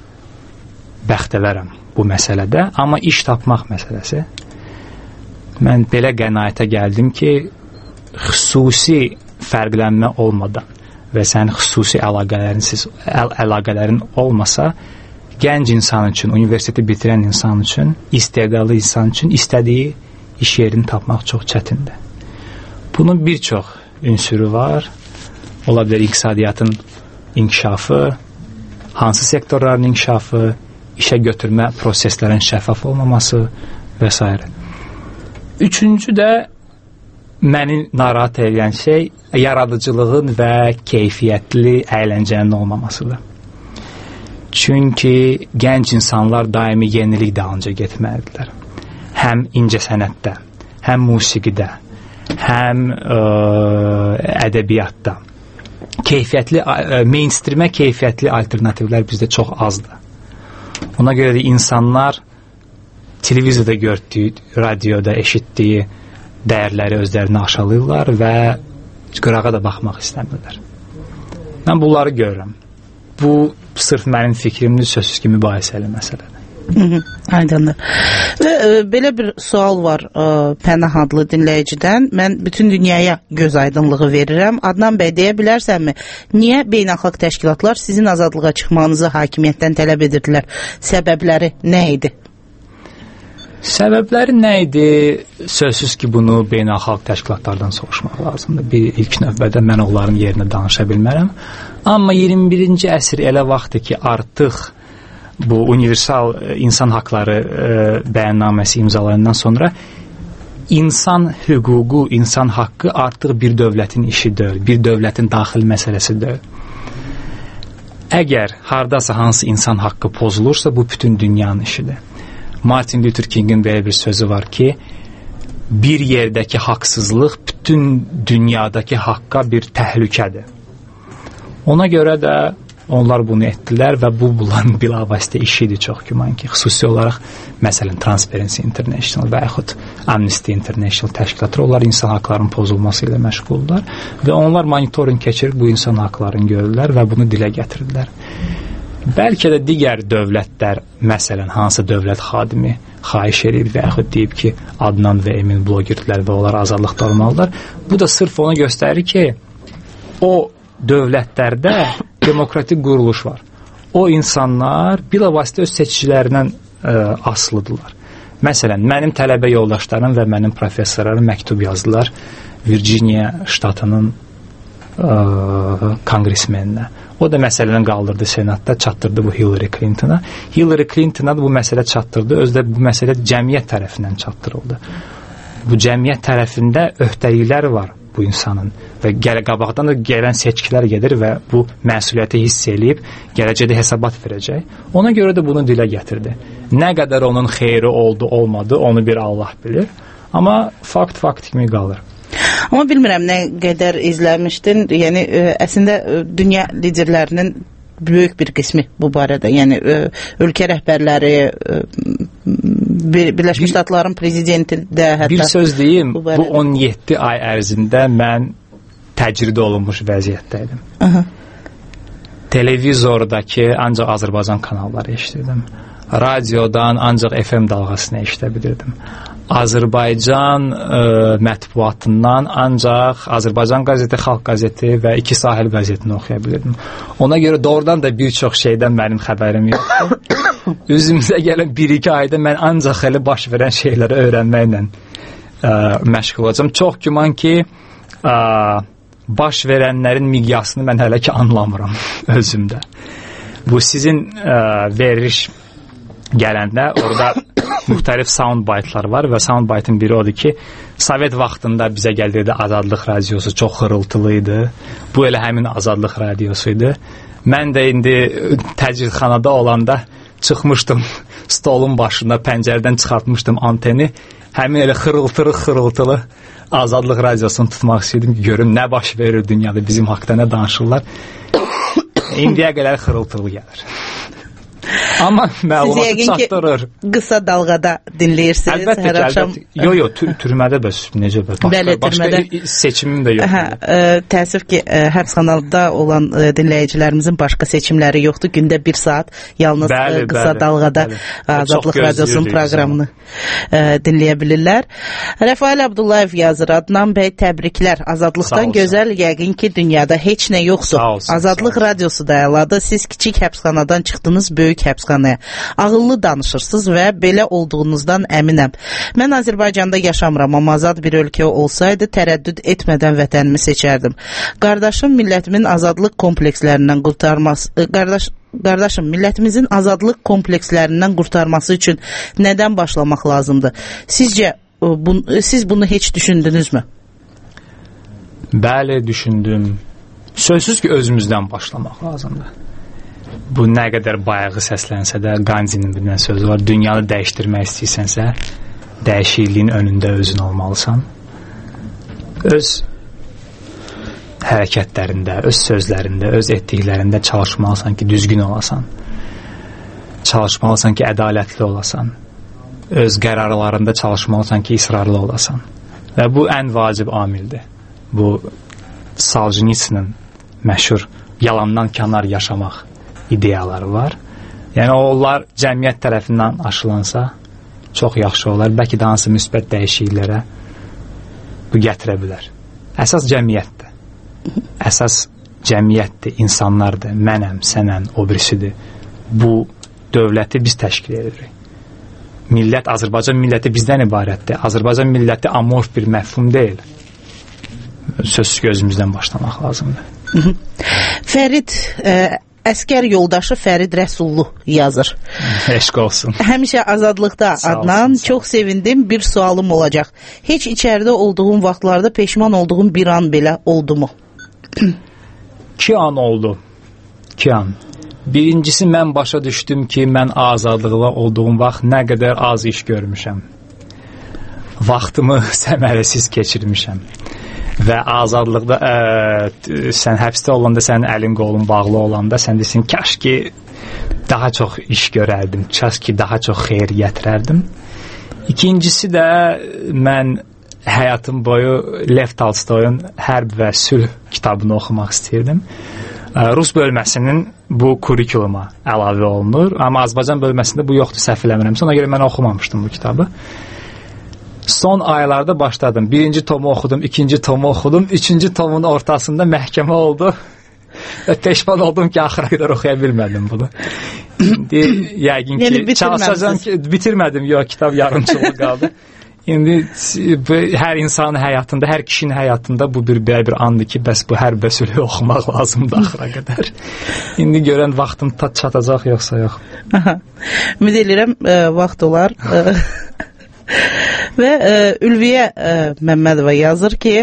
bəxtəvərəm bu məsələdə, amma iş tapmaq məsələsi. Mən belə qənaətə gəldim ki, xüsusi fərqlənmə olmadan və sənin xüsusi əlaqələrin olmasa, gənc insan üçün, universiteti bitirən insan üçün, istedadlı insan üçün istədiyi iş yerini tapmaq çox çətindir. Bunun bir çox ünsürü var. Ola bilər iqtisadiyyatın inkişafı, hansı sektorların inkişafı, işə götürmə proseslərin şəffaf olmaması və s. Üçüncü də məni narahat edən şey yaradıcılığın və keyfiyyətli əyləncənin olmamasıdır. Çünki gənc insanlar daimi yenilik dalınca getməlidirlər. Həm incəsənətdə, həm musiqidə, həm ədəbiyyatda. Keyfiyyətli, mainstreamə keyfiyyətli alternativlər bizdə çox azdır. Ona görə də insanlar televizorda gördüyü, radioda eşitdiyi dəyərləri özlərini aşalıyırlar və qırağa da baxmaq istəmirlər. Mən bunları görürəm. Bu sırf mənim fikrimdir, sözsüz ki, mübahisəli məsələdir. Aydındır. Və belə bir sual var Pənah adlı dinləyicidən. Mən bütün dünyaya göz aydınlığı verirəm. Adnan bəy, deyə bilərsənmi, niyə beynəlxalq təşkilatlar sizin azadlığa çıxmanızı hakimiyyətdən tələb edirdilər? Səbəbləri nə idi? Səbəbləri nə idi? Sözsüz ki, bunu beynəlxalq təşkilatlardan soruşmaq lazımdır. İlk növbədə mən onların yerinə danışa bilmərəm. Amma 21-ci əsr elə vaxtdır ki, artıq bu universal insan haqları bəyannaməsi imzalanandan sonra insan hüququ, insan haqqı artıq bir dövlətin işidir, bir dövlətin daxili məsələsidir. Əgər hardasa hansı insan haqqı pozulursa, bu bütün dünyanın işidir. Martin Luther King'in belə bir sözü var ki, bir yerdəki haqsızlıq bütün dünyadakı haqqa bir təhlükədir. Ona görə də onlar bunu etdilər və bu bunların bilavasitə işidir çox güman ki, xüsusi olaraq məsələn Transparency International və yaxud Amnesty International təşkilatları onlar insan haqlarının pozulması ilə məşğullar və onlar monitoring keçirib bu insan haqlarını görürlər və bunu dilə gətirirlər. Bəlkə də digər dövlətlər, məsələn, hansı dövlət xadimi xahiş edir və yaxud deyib ki, Adnan və Emin blogerdirlər və onlar azadlıqda olmalılar. Bu da sırf onu göstərir ki, o dövlətlərdə demokratik quruluş var. O insanlar bilavasitə öz seçicilərindən asılıdırlar. Məsələn, mənim tələbə yoldaşlarım və mənim professorlarım məktub yazdılar Virginia ştatının kongresmeninə. O da məsələni qaldırdı senatda, çatdırdı bu Hillary Clinton'a. Hillary Clinton'a bu məsələ çatdırdı, özdə bu məsələ cəmiyyət tərəfindən çatdırıldı. Bu cəmiyyət tərəfində öhdəliklər var bu insanın və qabaqdan da gələn seçkilər gedir və bu məsuliyyəti hiss eləyib gələcəkdə hesabat verəcək. Ona görə də bunu dilə gətirdi. Nə qədər onun xeyri oldu, olmadı, onu bir Allah bilir. Amma fakt kimi qalır. Amma bilmirəm nə qədər izləmişdin. Yəni əslində dünya liderlərinin böyük bir qismi bu barədə. Yəni ölkə rəhbərləri, Birləşmiş Ştatların prezidenti də hətta. Bir söz deyim, bu 17 ay ərzində mən təcrid olunmuş vəziyyətdə idim. Televizordakı ancaq Azərbaycan kanalları eşidirdim. Radiodan ancaq FM dalğasını eşidə bilirdim. Azərbaycan mətbuatından ancaq Azərbaycan qəzeti, Xalq qəzeti və İki Sahil qəzetini oxuya bilirdim. Ona görə doğrudan da bir çox şeydən mənim xəbərim yoxdur. Üzümüzə gələn 1-2 ayda mən ancaq elə baş verən şeyləri öyrənməklə məşğul olacağam. Çox güman ki, baş verənlərin miqyasını mən hələ ki anlamıram özümdə. Bu sizin veriliş gələndə orada müxtəlif soundbite'lar var və soundbite'ın biri odur ki, Sovet vaxtında bizə gəldirdi Azadlıq radiosu çox xırıltılı idi. Bu elə həmin Azadlıq radiosu idi. Mən də indi təcridxanada olanda çıxmışdım stolun başında, pəncərədən çıxartmışdım anteni. Həmin elə xırıltılı Azadlıq radiosunu tutmaq istəyirdim ki, görüm nə baş verir dünyada, bizim haqda nə danışırlar. İndiyə qədər xırıltılı gəlir. Amma məlumatı çatdırır. Qısa dalğada dinləyirsiniz. Əlbəttə ki, əlbəttə. Yox, türmədə bəs necə bəs? Başqa seçimim də yoxdur. Təəssüf ki, həbsxanada olan dinləyicilərimizin başqa seçimləri yoxdur. Gündə 1 saat yalnız qısa dalğada Azadlıq radiosunun proqramını dinləyə bilirlər. Rəfail Abdullayev yazır. Adnan bəy, təbriklər. Azadlıqdan gözəl, yəqin ki, dünyada heç nə yoxdur. Azadlıq radiosu da əladır. Siz kiçik həbsxanadan çıxdınız böyük həbsxanaya. Ağıllı danışırsınız və belə olduğunuzdan əminəm. Mən Azərbaycanda yaşamıram, amma azad bir ölkə olsaydı tərəddüd etmədən vətənimi seçərdim. Qardaşım millətimin azadlıq komplekslərindən millətimizin azadlıq komplekslərindən qurtarması üçün nədən başlamaq lazımdır? Sizcə siz bunu heç düşündünüzmü? Bəli, düşündüm. Sözsüz ki, özümüzdən başlamaq lazımdır. Bu nə qədər bayağı səslənsə də Gandhinin bir sözü var. Dünyanı dəyişdirmək istəyirsənsə, dəyişikliyin önündə özün olmalısan. Öz hərəkətlərində, öz sözlərində, öz etdiklərində çalışmalısan ki, düzgün olasan. Çalışmalısan ki, ədalətli olasan. Öz qərarlarında çalışmalısan ki, israrlı olasan. Və bu ən vacib amildir. Bu Soljenitsinin məşhur yalandan kənar yaşamaq ideyaları var. Yəni onlar cəmiyyət tərəfindən aşılansa çox yaxşı olar. Bəlkə də hansı müsbət dəyişikliklərə bu gətirə bilər. Əsas cəmiyyətdir. Əsas cəmiyyətdir, insanlardır. Mənəm, sənəm, o birisidir. Bu dövləti biz təşkil edirik. Millət, Azərbaycan milləti bizdən ibarətdir. Azərbaycan milləti amorf bir məfhum deyil. Sözsüz gözümüzdən başlamaq lazımdır. Fərid Əskər yoldaşı Fərid Rəsullu yazır. Eşq olsun. Həmişə azadlıqda Adnan, çox sevindim, bir sualım olacaq. Heç içəridə olduğum vaxtlarda peşman olduğum bir an belə oldu mu? 2 an oldu. 2 an. Birincisi mən başa düşdüm ki, mən azadlıqda olduğum vaxt nə qədər az iş görmüşəm. Vaxtımı səmərəsiz keçirmişəm. Və azadlıqda sən həbsdə olanda, sənin əlin qolun bağlı olanda sən desin, kaş ki daha çox iş görərdim, kaş ki daha çox xeyir gətirərdim. İkincisi də mən həyatım boyu Lev Tolstoyun Hərb və Sülh kitabını oxumaq istəyirdim. Rus bölməsinin bu kurikuluma əlavə olunur, amma Azərbaycan bölməsində bu yoxdur, səhv eləmirəmsə, ona görə mən oxumamışdım bu kitabı. Son aylarda başladım. 1-ci tomu oxudum, 2-ci tomu oxudum, 3-cü tomun ortasında məhkəmə oldu. Peşman oldum ki, axıra qədər oxuya bilmədim bunu. Yəqin ki, çalışacağım ki, bitirmədim. Yox, kitab yarımçılıq qaldı. İndi hər insanın həyatında, hər kişinin həyatında bu belə bir andır ki, bəs bu Hərb və Sülhü oxumaq lazımdır axıra qədər. İndi görən vaxtım çatacaq, yoxsa yox. Ümid edirəm, vaxt olar. Və Ülviyə Məmmədova yazır ki,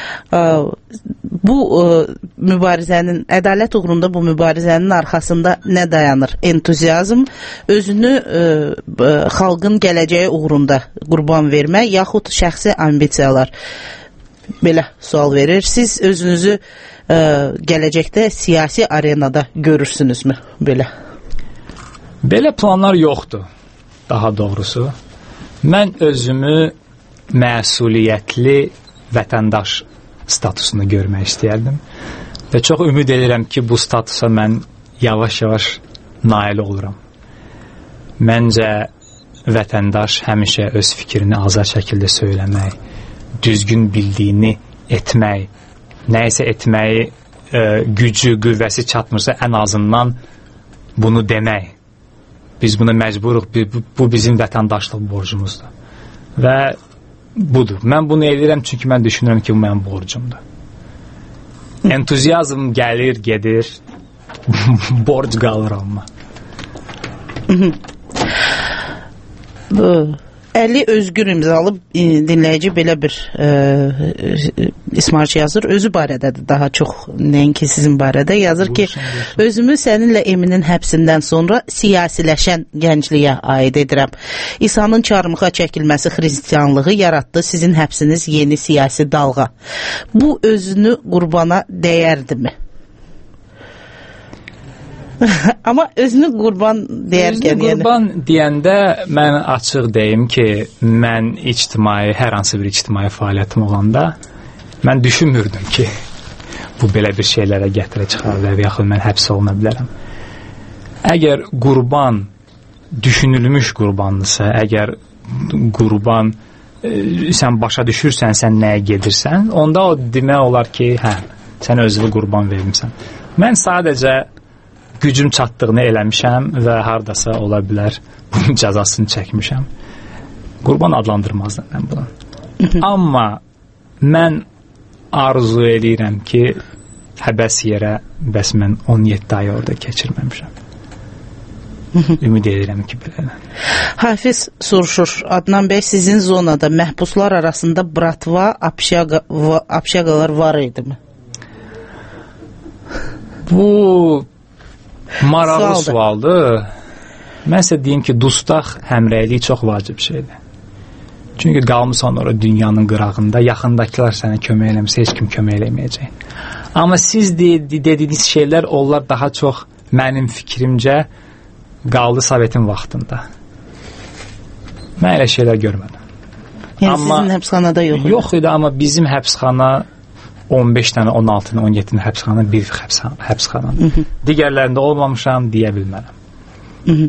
bu mübarizənin, ədalət uğrunda bu mübarizənin arxasında nə dayanır? Entuziazm, özünü xalqın gələcəyi uğrunda qurban vermək, yaxud şəxsi ambisiyalar. Belə sual verir. Siz özünüzü gələcəkdə siyasi arenada görürsünüzmü? Belə planlar yoxdur, daha doğrusu. Mən özümü məsuliyyətli vətəndaş statusunu görmək istəyərdim. Və çox ümid edirəm ki, bu statusa mən yavaş-yavaş nail oluram. Məncə vətəndaş həmişə öz fikrini azad şəkildə söyləmək, düzgün bildiyini etmək, nəyisə etməyi gücü, qüvvəsi çatmırsa ən azından bunu demək. Biz buna məcburuq, bu bizim vətəndaşlıq borcumuzdur. Və budur. Mən bunu edirəm çünki mən düşünürəm ki, bu mənim borcumdur. Entuziazm gəlir, gedir, borc qalır amma. 50 özgür imzalı dinləyici belə bir İsmail yazır. Özü barədədir daha çox, nəinki sizin barədə. Yazır ki, özümü səninlə Eminin həbsindən sonra siyasiləşən gəncliyə aid edirəm. İsa'nın çarmıxa çəkilməsi xristianlığı yaratdı, sizin həbsiniz yeni siyasi dalğa. Bu özünü qurbana dəyərdimi? Amma özünü qurban deyərkən, özünü qurban deyəndə mən açıq deyim ki, mən hər hansı bir ictimai fəaliyyətim olanda mən düşünmürdüm ki, bu belə bir şeylərə gətirə çıxarlar və yaxud mən həbs oluna bilərəm. Əgər qurban düşünülmüş qurbanlısa, əgər qurban sən başa düşürsən, sən nəyə gedirsən, onda o demək olar ki, sən özünü qurban vermişsən. Mən sadəcə gücüm çatdığını eləmişəm və hardasa ola bilər bunun cəzasını çəkmişəm. Qurban adlandırmazdım mən bunu. Amma mən arzu edirəm ki, həbəs yerə bəs mən 17 ay orada keçirməmişəm. Ümid edirəm ki, belə. Hafiz soruşur, Adnan bəy, sizin zonada məhbuslar arasında bratva, apşaqalar var idimi? Bu maraqlı sualdır. Mən sizə deyim ki, dustaq həmrəyliyi çox vacib şeydir. Çünki qalmısan orada dünyanın qırağında, yaxındakılar sənə kömək eləmirsə, heç kim kömək eləməyəcək. Amma siz dediyiniz şeylər, onlar daha çox mənim fikrimcə qaldı Sovetin vaxtında. Mən elə şeylər görmədim. Yəni sizin həbsxanada yox idi? Yox idi, amma bizim həbsxana 15 dənə, 16 dənə, 17 dənə həbsxana, bir həbsxana. Digərlərində olmamışam, deyə bilmərəm.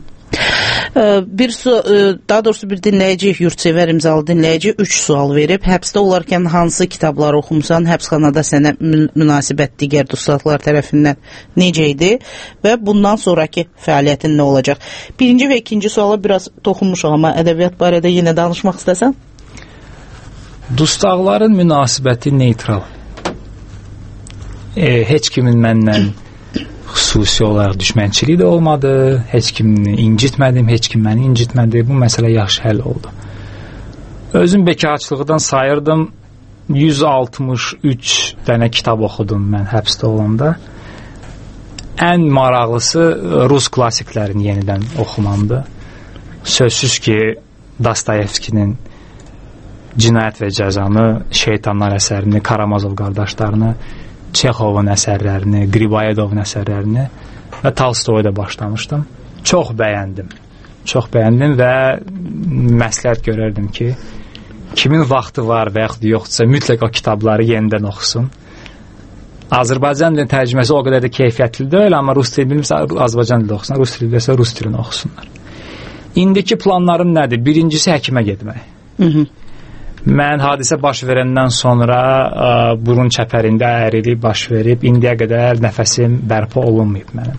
Daha doğrusu bir dinləyici, yurtsevər imzalı dinləyici 3 sual verib. Həbsdə olarkən hansı kitabları oxumusan, həbsxanada sənə münasibət digər dustaqlar tərəfindən necə idi və bundan sonraki fəaliyyətin nə olacaq? Birinci və ikinci suala biraz toxunmuşuq, amma ədəbiyyat barədə yenə danışmaq istəsən? Dustaqların münasibəti neytral. Heç kimin məndən xüsusi olaraq düşmənçiliyi də olmadı, heç kimini incitmədim, heç kim məni incitmədi, bu məsələ yaxşı həll oldu. Özüm bekarçılıqdan sayırdım, 163 dənə kitab oxudum mən həbsdə olanda. Ən maraqlısı Rus klassiklərini yenidən oxumamdı. Sözsüz ki, Dostoyevskinin Cinayət və Cəzanı, Şeytanlar əsərini, Karamazov qardaşlarını, Çexovun əsərlərini, Griboyedovun əsərlərini və Tolstoyda başlamışdım. Çox bəyəndim və məsləhət görərdim ki, kimin vaxtı var və yaxud yoxdursa, mütləq o kitabları yenidən oxusun. Azərbaycan dilinin tərcüməsi o qədər də keyfiyyətli deyil, amma rus dilini bilmirsə, Azərbaycan dilində oxusunlar, rus dilində isə rus dilini oxusunlar. İndiki planlarım nədir? Birincisi həkimə getmək. Mən hadisə baş verəndən sonra burun çəpərində əyrilik baş verib, indiyə qədər nəfəsim bərpa olunmayıb mənim.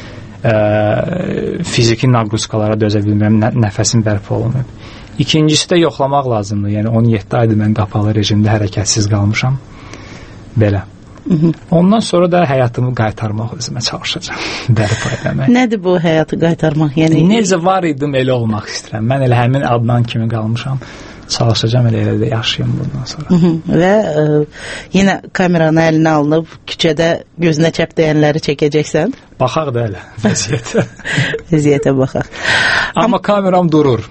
Fiziki naqruzkalara dözə bilmirəm, nəfəsim bərpa olunmayıb. İkincisi də yoxlamaq lazımdır. Yəni 17 aydır mən qapalı rejimdə hərəkətsiz qalmışam. Belə. Ondan sonra da həyatımı qaytarmaq özümə çalışacağam. Bərpa eləmək. Nədir bu həyatı qaytarmaq? Yəni necə var idim, elə olmaq istəyirəm. Mən elə həmin Adnan kimi qalmışam. Çalışacağım elə də yaşayım bundan sonra. Və yenə kameranı əlinə alınıb küçədə gözünə çəp deyənləri çəkəcəksən? Baxaq da elə vəziyyətə. Vəziyyətə baxaq. Amma kameram durur.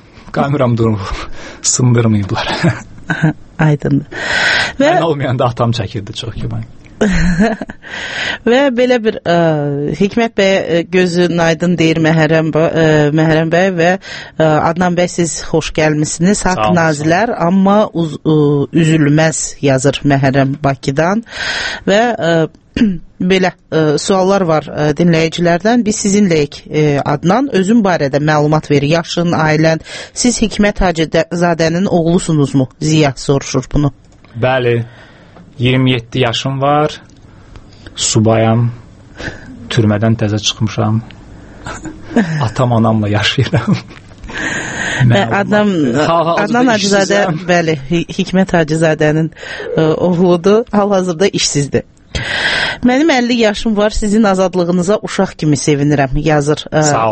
Sındırmayıblar. Aydındır. Mən olmayanda atam çəkirdi çox ki mən. Və belə bir Hikmət bəy gözün aydın deyir Məhrəm bəy və Adnan bəy siz xoş gəlmisiniz. Haqq nazilər, amma üzülməz yazır Məhrəm Bakıdan və belə suallar var dinləyicilərdən. Biz sizinləyik Adnan, özün barədə məlumat ver. Yaşın, ailən, siz Hikmət Hacızadənin oğlusunuzmu? Ziya soruşur bunu. Bəli. 27 yaşım var, subayam, türmədən təzə çıxmışam, atam, anamla yaşayıram. Adnan Hacızadə, bəli, Hikmət Hacızadənin oğludur, hal-hazırda işsizdir. Mənim 50 yaşım var, sizin azadlığınıza uşaq kimi sevinirəm, yazır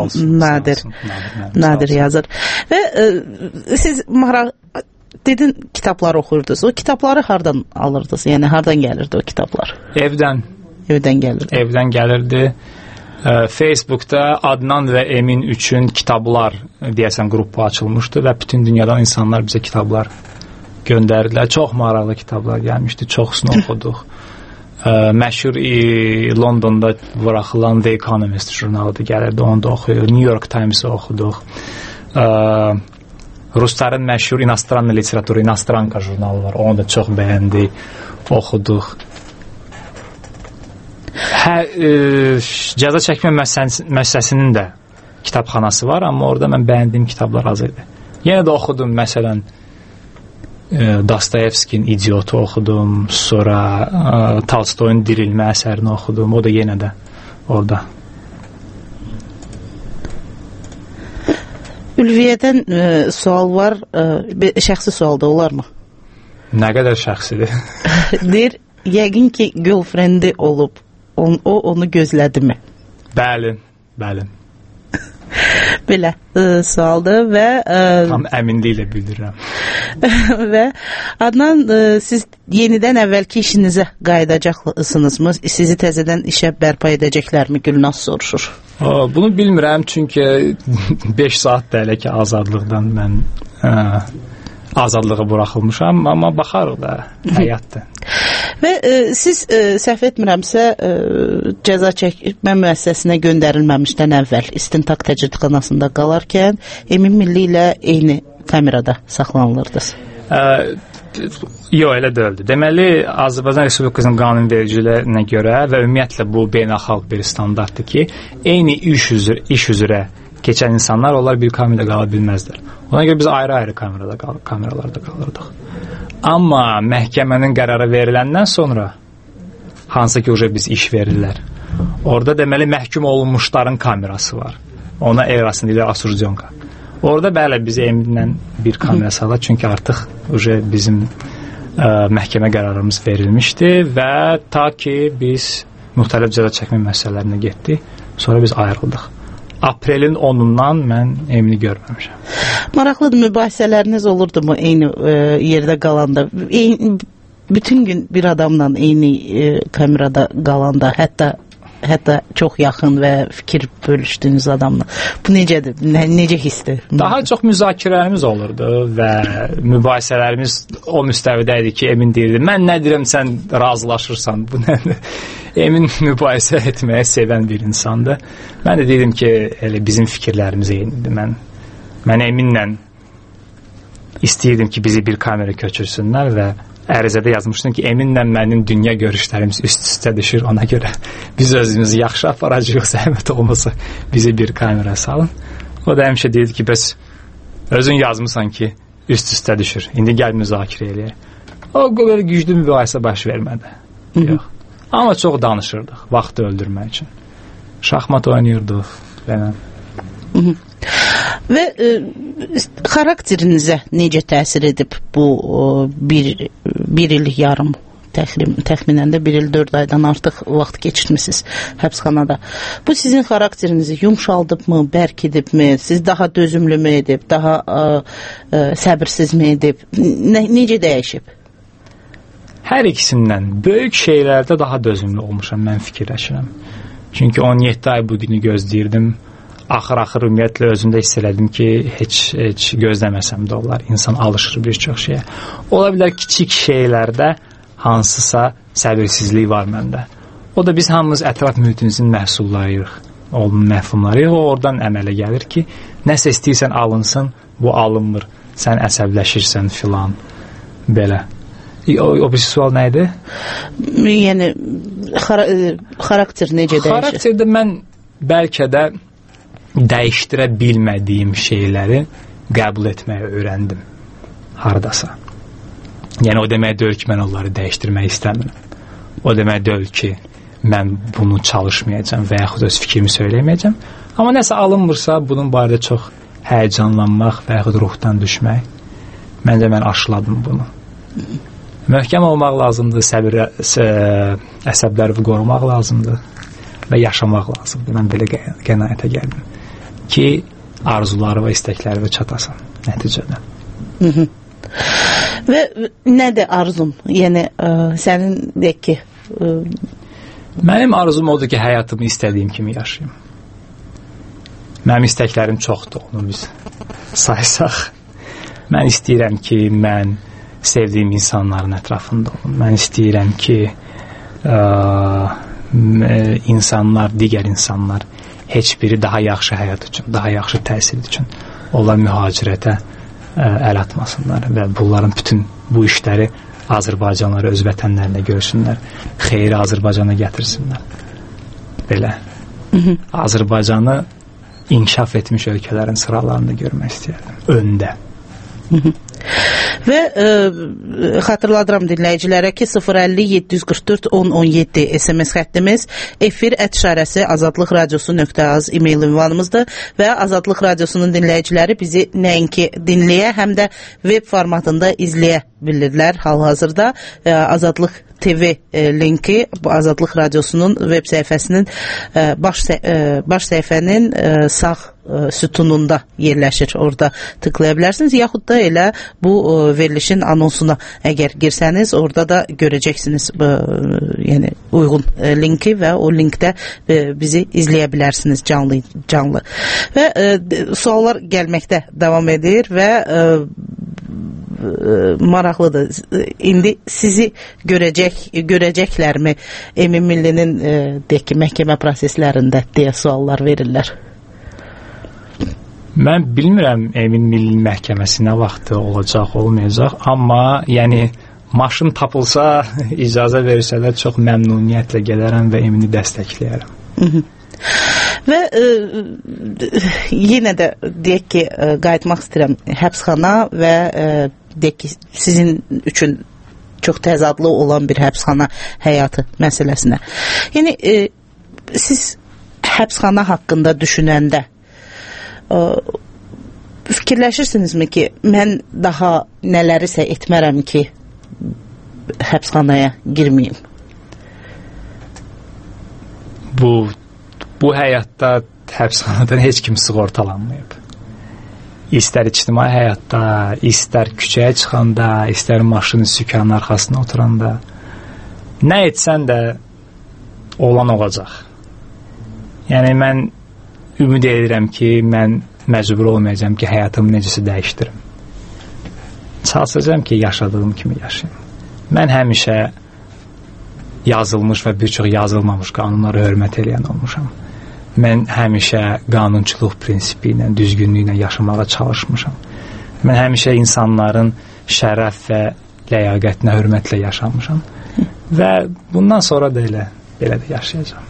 Nadir yazır. Və siz dedin kitablar oxuyurdunuz. O kitabları hardan alırdınız? Yəni hardan gəlirdi o kitablar? Evdən gəlirdi. Evdən gəlirdi. Facebookda Adnan və Emin üçün kitablar deyəsən qrupu açılmışdı və bütün dünyadan insanlar bizə kitablar göndərdilər. Çox maraqlı kitablar gəlmişdi. Çoxsunu oxuduq. Məşhur Londonda buraxılan The Economist jurnalı da gəlirdi. Onu da oxuyuruq. New York Times-ı oxuduq. Rusların məşhur inastranlı literaturu, inastranka jurnalı var. Onu da çox bəyəndik, oxuduq. Cəza çəkmə müəssisəsinin də kitabxanası var, amma orada mən bəyəndiyim kitablar az idi. Yenə də oxudum, məsələn, Dostoyevskinin İdiotu oxudum, sonra Tolstoyun Dirilmə əsərini oxudum, o da yenə də orada. Ülviyyədən sual var, şəxsi sual da olarmı? Nə qədər şəxsidir? Deyir, yəqin ki, girlfriendi olub, o onu gözlədi mi? Bəli. Belə sualdır və tam əminliklə bildirirəm. Və Adnan, siz yenidən əvvəlki işinizə qayıdacaqsınızmı? Sizi təzədən işə bərpa edəcəklərmi? Gülnaz soruşur. Bunu bilmirəm, çünki 5 saat da elə ki azadlıqdan mən azadlığa buraxılmışam, amma baxarıq da, həyatdır. Və siz səhv etmirəmsə cəza çəkmə müəssisəsinə göndərilməmişdən əvvəl istintaq təcridxanasında qalarkən Emin Milli ilə eyni kamerada saxlanılırdınız. Yox, elə deyildi. Deməli, Azərbaycan Respublikasının qanunvericiliyinə görə və ümumiyyətlə bu beynəlxalq bir standartdır ki, eyni iş üzrə keçən insanlar onlar bir kamerada qala bilməzlər. Ona görə biz ayrı-ayrı kameralarda qalırdıq. Amma məhkəmənin qərarı veriləndən sonra, hansı ki, biz iş verirlər, orada deməli məhkum olunmuşların kamerası var. Ona erasını deyirlər asurzyonka. Orada bəli biz Eminlə bir kamera salaq, çünki artıq bizim məhkəmə qərarımız verilmişdi və ta ki biz müxtəlif cəza çəkmə müəssisələrinə getdik, sonra biz ayrıldıq. Aprelin 10-undan mən Emini görməmişəm. Maraqlıdır, mübahisələriniz olurdu mu eyni yerdə qalanda? Bütün gün bir adamla eyni kamerada qalanda, hətta çox yaxın və fikir bölüşdüyünüz adamla. Bu necədir? Necə hissdir? Daha çox müzakirələrimiz olurdu və mübahisələrimiz o müstəvidə idi ki, Emin deyirdi, mən nə deyirəm, sən razılaşırsan. Bu nədir? Emin mübahisə etməyə sevən bir insandır. Mən də dedim ki, elə bizim fikirlərimiz eynidir. Mən Eminlə istəyirdim ki, bizi bir kamera köçürsünlər və ərizədə yazmışdım ki, Eminlə mənim dünya görüşlərimiz üst-üstə düşür, ona görə biz özümüzü yaxşı aparacağıq, zəhmət olmasa bizi bir kamera salın. O da həmişə deyirdi ki, bəs özün yazmışsan ki, üst-üstə düşür, indi gəl müzakirə eləyək. O qədər güclü mübahisə baş vermədi. Yox. Amma çox danışırdıq, vaxtı öldürmək üçün. Şahmat oynayırdıq falan. Və xarakterinizə necə təsir edib bu bir il yarım, təxminən də 1 il 4 aydan artıq vaxt keçirmişsiniz həbsxanada. Bu sizin xarakterinizi yumşaldibmi, bərkidibmi, siz daha dözümlümü edib, daha səbirsizmi edib, necə dəyişib? Hər ikisindən böyük şeylərdə daha dözümlü olmuşam, mən fikirləşirəm. Çünki 17 ay bu günü gözləyirdim. Axır ümumiyyətlə özümdə hiss elədim ki, heç gözləməsəm də olar. İnsan alışır bir çox şeyə. Ola bilər kiçik şeylərdə hansısa səbirsizlik var məndə. O da biz hamımız ətraf mühitimizin məhsullarıyıq, məfhumlarıyıq. O oradan əmələ gəlir ki, nəsə istəyirsən alınsın, bu alınmır. Sən əsəbləşirsən filan, belə. O bir sual nə idi? Yəni, xarakter necə dəyişir? Xarakterdə mən bəlkə də dəyişdirə bilmədiyim şeyləri qəbul etməyi öyrəndim haradasa. Yəni o demək deyil ki, mən onları dəyişdirmək istəmirəm. O demək deyil ki, mən bunu çalışmayacağam və yaxud öz fikrimi söyləyəcəm. Amma nəsə alınmırsa, bunun barədə çox həyəcanlanmaq və yaxud ruhdan düşmək, məncə mən aşıladım bunu. Möhkəm olmaq lazımdır, əsəblərimi qorumaq lazımdır və yaşamaq lazımdır. Mən belə qənaətə gəldim ki, arzuları və istəkləri çatasın nəticədə. Və nədir arzun? Yəni, sənin deyək ki... Mənim arzum odur ki, həyatımı istədiyim kimi yaşayayım. Mənim istəklərim çoxdur, onu biz saysaq. Mən istəyirəm ki, mən sevdiyim insanların ətrafında olum. Mən istəyirəm ki, digər insanlar heç biri daha yaxşı həyat üçün, daha yaxşı təhsil üçün onlar mühacirətə əl atmasınlar və bunların bütün bu işləri Azərbaycanları öz vətənlərinə görsünlər, xeyri Azərbaycana gətirsinlər. Belə. Azərbaycanı inkişaf etmiş ölkələrin sıralarında görmək istəyirəm. Öndə. Və xatırladıram dinləyicilərə ki 050-744-1017 SMS xəttimiz, efir @ Azadlıq Radiosu.az e-mail ünvanımızdır və Azadlıq Radiosunun dinləyiciləri bizi nəinki dinləyə, həm də web formatında izləyə bilirlər hal-hazırda. Azadlıq TV linki Azadlıq Radiosunun web səhifəsinin baş səhifənin sağ sütununda yerləşir. Orada tıklaya bilərsiniz. Yaxud da elə bu verilişin anonsuna əgər girsəniz, orada da görəcəksiniz yəni uyğun linki və o linkdə bizi izləyə bilərsiniz canlı. Və suallar gəlməkdə davam edir və maraqlıdır. İndi sizi görəcəklərmi Emin Millinin deyək ki, məhkəmə proseslərində deyə suallar verirlər. Mən bilmirəm Emin Millinin məhkəməsi nə vaxtı olacaq, olmayacaq, amma yəni maşın tapılsa, icazə versələr çox məmnuniyyətlə gələrəm və Emini dəstəkləyərəm. Və yenə də deyək ki, qayıtmaq istəyirəm həbsxana və deyək ki, sizin üçün çox təzadlı olan bir həbsxana həyatı məsələsinə. Yəni, siz həbsxana haqqında düşünəndə fikirləşirsinizmi ki, mən daha nələrisə etmərəm ki, həbsxanaya girməyim? Bu həyatda həbsxanadan heç kim sığortalanmayıb. İstər ictimai həyatda, istər küçəyə çıxanda, istər maşının sükanın arxasına oturanda, nə etsən də olan olacaq. Yəni, mən ümid edirəm ki, mən məcbur olmayacağam ki, həyatımı necəsə dəyişdirim. Çalışacağam ki, yaşadığım kimi yaşayayım. Mən həmişə yazılmış və bir çox yazılmamış qanunlara hörmət eləyən olmuşam. Mən həmişə qanunçuluq prinsipi ilə, düzgünlüklə yaşamağa çalışmışam. Mən həmişə insanların şərəf və ləyaqətinə hörmətlə yaşamışam. Və bundan sonra da belə də yaşayacağam.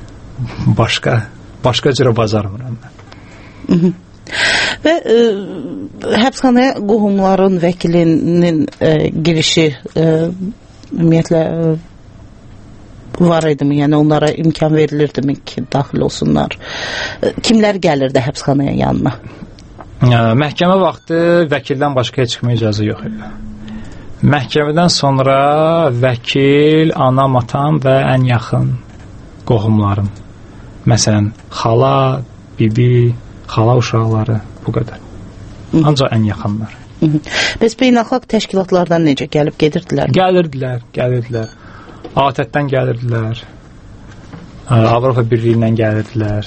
Başqa cürə bacarmıram mən. Və həbsxanaya qohumların vəkilinin girişi ümumiyyətlə var idimi? Yəni onlara imkan verilir-dimi ki, daxil olsunlar? Kimlər gəlirdi həbsxanaya yanına? Məhkəmə vaxtı vəkildən başqa heç kimə icazə yox idi. Məhkəmədən sonra vəkil, anam, atam və ən yaxın qohumlarım. Məsələn, xala, bibi, xala uşaqları, bu qədər. Ancaq ən yaxınlar. Bəs beynəlxalq təşkilatlardan necə gəlib gedirdilər? Gəlirdilər. ATƏT-dən gəlirdilər. Avropa Birliyindən gəlirdilər.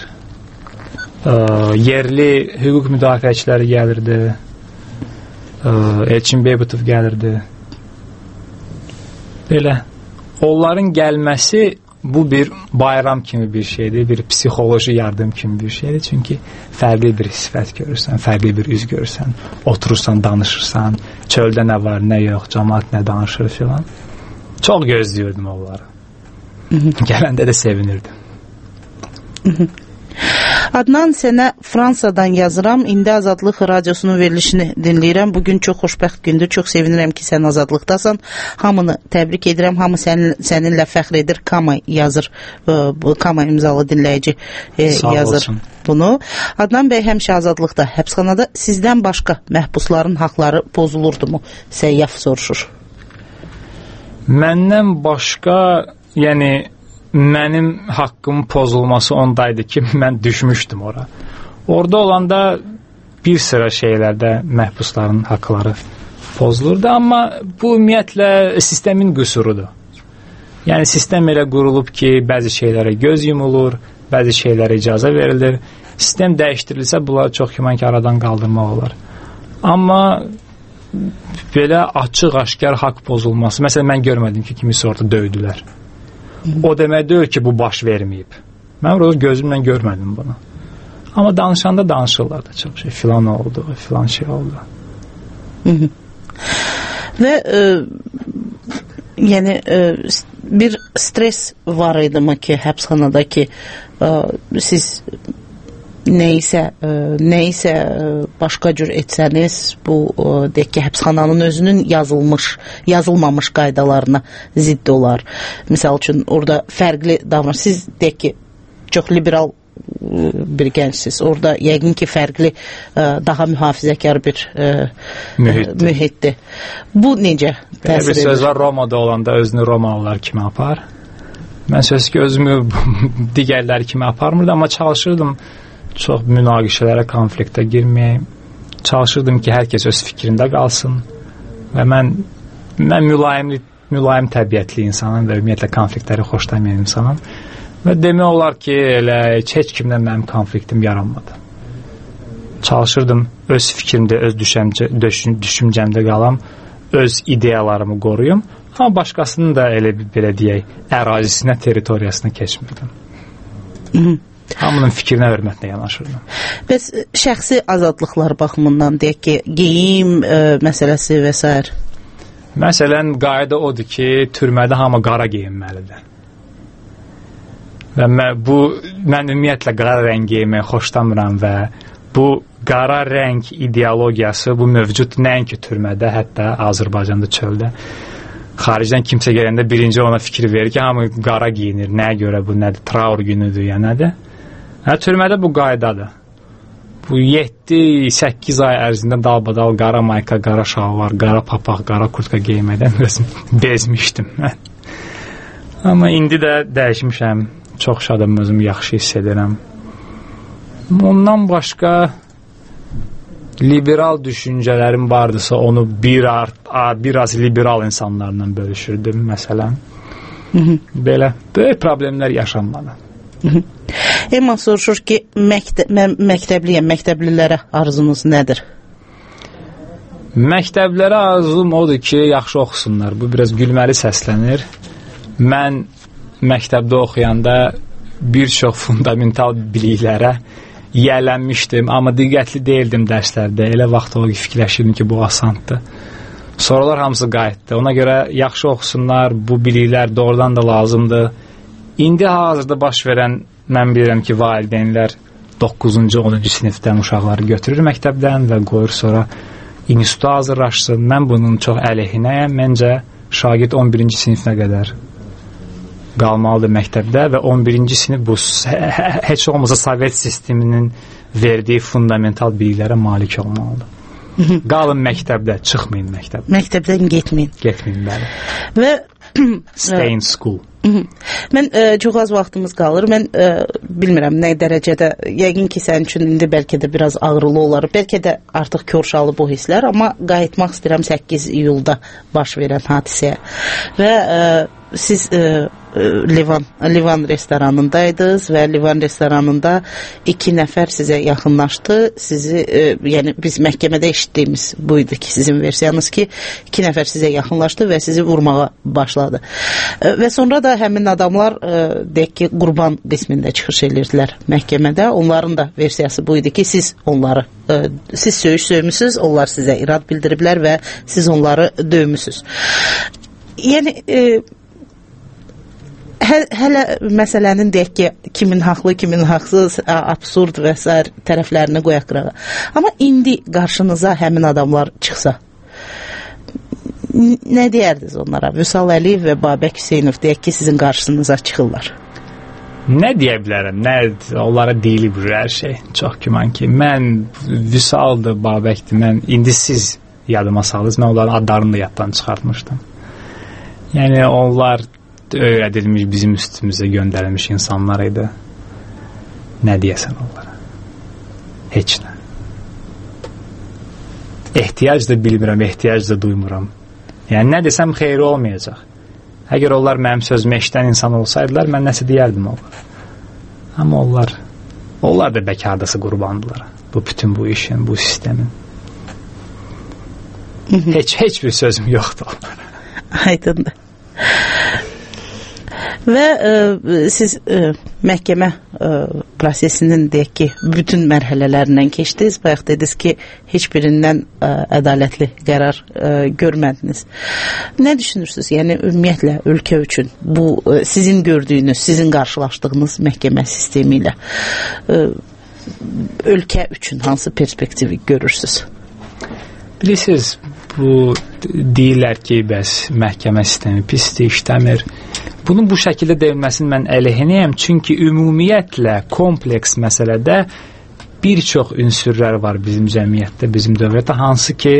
Yerli hüquq müdafiəçiləri gəlirdi. Elçin Beybutov gəlirdi. Belə. onların gəlməsi bu bir bayram kimi bir şeydir, bir psixoloji yardım kimi bir şeydir. Çünki fərqli bir sifət görürsən, fərqli bir üz görürsən, oturursan, danışırsan, çöldə nə var, nə yox, cəmaət nə danışır filan. Çox gözləyirdim onları. Gələndə də sevinirdim. Adnan, sənə Fransadan yazıram. İndi Azadlıq Radiosunun verilişini dinləyirəm. Bugün çox xoşbəxt gündür. Çox sevinirəm ki, sən azadlıqdasan. Hamını təbrik edirəm. Hamı səninlə fəxr edir. Kama yazır. Kama imzalı dinləyici yazır bunu. Adnan bəy həmişə azadlıqda, həbsxanada sizdən başqa məhbusların haqları pozulurdumu? Səyyaf soruşur. Məndən başqa, yəni mənim haqqımın pozulması ondaydı ki, mən düşmüşdüm ora. Orada olanda bir sıra şeylərdə məhbusların haqqları pozulurdu, amma bu ümumiyyətlə sistemin qüsurudur. Yəni sistem elə qurulub ki, bəzi şeylərə göz yumulur, bəzi şeylərə icazə verilir. Sistem dəyişdirilsə, bunları çox güman ki, aradan qaldırmaq olar. Amma belə açıq-aşkar haqq pozulması, məsələn, mən görmədim ki, kimisi orada döydülər. O demək deyil ki, bu baş verməyib. Mən orada gözümlə görmədim bunu. Amma danışanda danışırlar da çox şey. Filan oldu, filan şey oldu. Və yəni bir stres var idi mi ki, həbsxanada ki, siz neysə başqa cür etsəniz, bu deyək ki, həbsxananın özünün yazılmamış qaydalarına zidd olar. Misal üçün, orada fərqli davranış. Siz deyək ki, çox liberal bir gəncsiz. Orada yəqin ki, fərqli, daha mühafizəkar bir mühitdir. Bu necə təsir edir? Bir söz var, Romada olanda özünü Romalılar kimi apar. Mən söz ki, özümü digərləri kimi aparmırdım, amma çalışırdım çox münaqişələrə, konfliktə girməyəyim. Çalışırdım ki, hər kəs öz fikrində qalsın və mən mülayim təbiətli insanım və ümumiyyətlə konfliktləri xoşlamayan insanım və demək olar ki, elə heç kimdən mənim konfliktim yaranmadı. Çalışırdım öz fikrimdə, öz düşüncəmdə qalam, öz ideyalarımı qoruyum, amma başqasının da elə belə deyək, ərazisinə, teritoriyasına keçmirdim. Hamının fikrinə, hörmətinə yanaşırdım. Bəs şəxsi azadlıqlar baxımından deyək ki, geyim məsələsi və s. Məsələn, qayda odur ki, türmədə hamı qara geyinməlidir. Və mən ümumiyyətlə qara rəng geyinməyi xoşlamıram və bu qara rəng ideologiyası, bu mövcud nəinki türmədə, hətta Azərbaycanda, çöldə. Xaricdən kimsə gələndə birinci ona fikir verir ki, hamı qara giyinir. Nəyə görə bu, nədir? Traur günüdür, ya nədir? Türmədə bu qaydadır. Bu 7-8 ay ərzində dalbadal qara mayka, qara şalvar, qara papaq, qara kurtka geyməkdən bezmişdim mən. Amma indi də dəyişmişəm. Çox şadım, özümü yaxşı hiss edirəm. Ondan başqa liberal düşüncələrim vardısa, onu biraz liberal insanlarla bölüşürdüm, məsələn. Belə, böyük problemlər yaşanmadı. Emma soruşur ki, məktəblilərə arzunuz nədir? Məktəblərə arzum odur ki, yaxşı oxusunlar. Bu biraz gülməli səslənir. Mən məktəbdə oxuyanda bir çox fundamental biliklərə yiyələnmişdim, amma diqqətli deyildim dərslərdə. Elə vaxt o fikirləşirdim ki, bu asandır. Sorular hamısı qayıtdı. Ona görə yaxşı oxusunlar, bu biliklər doğrudan da lazımdır. İndi hazırda baş verən, mən bilirəm ki, valideynlər 9-cu, 10-cu sinifdən uşaqları götürür məktəbdən və qoyur sonra instituta hazırlaşsın. Mən bunun çox əleyhinəyəm. Məncə, şagird 11-ci sinifinə qədər qalmalıdır məktəbdə və 11-ci sinif bu heç olmasa Sovet sisteminin verdiyi fundamental biliklərə malik olmalıdır. Qalın məktəbdə, çıxmayın məktəbdə. Məktəbdən getməyin. Getməyin, bəli. Və stay in school. Mən çox az vaxtımız qalır. Mən bilmirəm nə dərəcədə, yəqin ki, sənin üçün indi bəlkə də biraz ağrılı olar, bəlkə də artıq körşalı bu hisslər, amma qayıtmaq istəyirəm 8 iyulda baş verən hadisəyə və siz Livan restoranındaydınız və Livan restoranında 2 nəfər sizə yaxınlaşdı. Sizi, yəni biz məhkəmədə eşitdiyimiz bu idi ki, sizin versiyanız ki, 2 nəfər sizə yaxınlaşdı və sizi vurmağa başladı. Və sonra da həmin adamlar deyək ki, qurban qismində çıxış edirdilər məhkəmədə. Onların da versiyası bu idi ki, siz söymüsünüz, onlar sizə irad bildiriblər və siz onları döymüsünüz. Yəni hələ məsələnin deyək ki, kimin haqlı, kimin haqsız, absurd və s. tərəflərini qoyaq qırağa. Amma indi qarşınıza həmin adamlar çıxsa, nə deyərdiniz onlara? Vüsal Əliyev və Babək Hüseynov deyək ki, sizin qarşınıza çıxırlar. Nə deyə bilərəm? Onlara deyilib hər şey. Çox güman ki, mən Vüsaldır, Babəkdir, mən indi siz yadıma saldınız, mən onların adlarını da yaddan çıxartmışdım. Yəni onlar öyrədilmiş, bizim üstümüzə göndərilmiş insanlar idi. Nə deyəsən onlara? Heç nə. Ehtiyac da bilmirəm, ehtiyac da duymuram. Yəni nə desəm xeyri olmayacaq. Əgər onlar mənim sözümü eşidən insan olsaydılar, mən nəsə deyərdim onlara. Amma onlar da bəkardası qurbandılar. Bütün bu işin, bu sistemin. Heç bir sözüm yoxdur onlara. Aydındır. Və siz məhkəmə prosesinin deyək ki, bütün mərhələlərindən keçdiniz. Bayaq dediniz ki, heç birindən ədalətli qərar görmədiniz. Nə düşünürsünüz? Yəni, ümumiyyətlə, ölkə üçün bu sizin gördüyünüz, sizin qarşılaşdığınız məhkəmə sistemi ilə ölkə üçün hansı perspektivi görürsünüz? Bilirsiniz, bu deyirlər ki, bəs məhkəmə sistemi pisdir, işləmir. Bunun bu şəkildə deyilməsini mən əleyhinəyəm, çünki ümumiyyətlə kompleks məsələdə bir çox ünsürlər var bizim cəmiyyətdə, bizim dövlətdə, hansı ki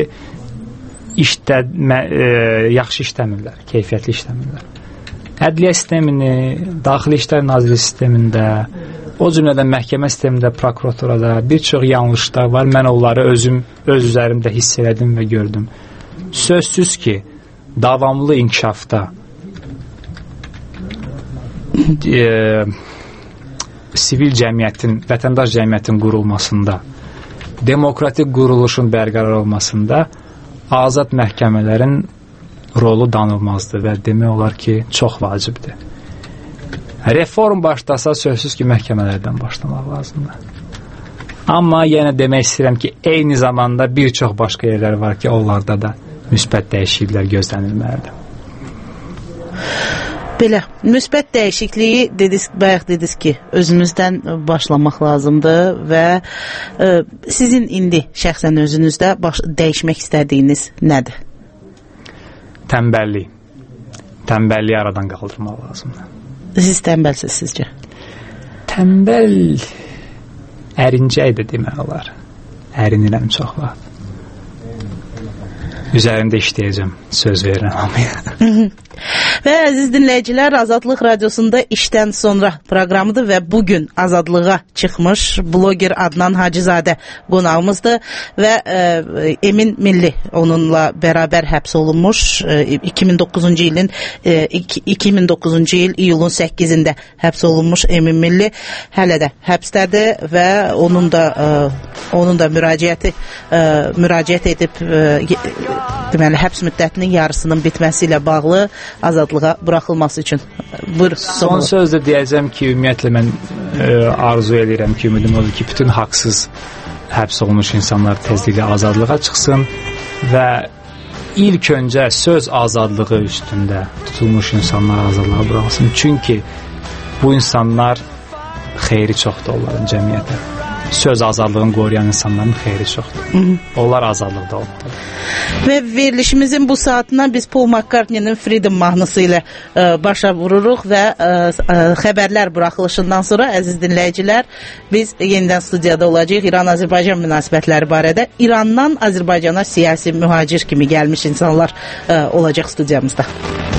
yaxşı işləmirlər, keyfiyyətli işləmirlər. Ədliyyə sistemini, Daxili İşlər Nazirliyi sistemində, o cümlədən məhkəmə sistemində, prokuraturada bir çox yanlışlar var. Mən onları öz üzərimdə hiss elədim və gördüm. Sözsüz ki, davamlı inkişafda sivil cəmiyyətin, vətəndaş cəmiyyətin qurulmasında, demokratik quruluşun bərqərar olmasında azad məhkəmələrin rolu danılmazdır və demək olar ki, çox vacibdir. Reform başlasa, sözsüz ki, məhkəmələrdən başlamaq lazımdır. Amma yenə demək istəyirəm ki, eyni zamanda bir çox başqa yerlər var ki, onlarda da müsbət dəyişikliklər gözlənilməlidir. Belə, müsbət dəyişikliyi bayaq dediniz ki, özümüzdən başlamaq lazımdır və sizin indi şəxsən özünüzdə dəyişmək istədiyiniz nədir? Tənbəllik. Tənbəlliyi aradan qaldırmaq lazımdır. Siz tənbəlsiniz sizcə? Tənbəl ərincək də demək olar. Ərinirəm çox vaxt. Üzərində işləyəcəm, söz verirəm hamıya. Və əziz dinləyicilər, Azadlıq Radiosunda işdən sonra proqramıdır və bugün azadlığa çıxmış bloger Adnan Hacızadə qonağımızdır və Emin Milli onunla bərabər həbs olunmuş 2009-cu il iyulun 8-də həbs olunmuş Emin Milli hələ də həbsdədir və onun da müraciət edib deməli həbs müddətinin yarısının bitməsi ilə bağlı azadlığa buraxılması üçün. Buyur. Son sözdə deyəcəm ki, ümumiyyətlə mən arzu edirəm ki, ümidim odur ki, bütün haqsız həbs olunmuş insanlar tezliklə azadlığa çıxsın və ilk öncə söz azadlığı üstündə tutulmuş insanlar azadlığa buraxılsın. Çünki bu insanlar xeyri çoxdur onların cəmiyyətə. Söz azadlığını qoruyan insanların xeyri çoxdur. Onlar azadlıqda olmalıdır. Və verilişimizin bu saatına biz Paul McCartney'nin Freedom mahnısı ilə başa vururuq və xəbərlər buraxılışından sonra əziz dinləyicilər biz yenidən studiyada olacağıq. İran-Azərbaycan münasibətləri barədə İrandan Azərbaycana siyasi mühacir kimi gəlmiş insanlar olacaq studiyamızda.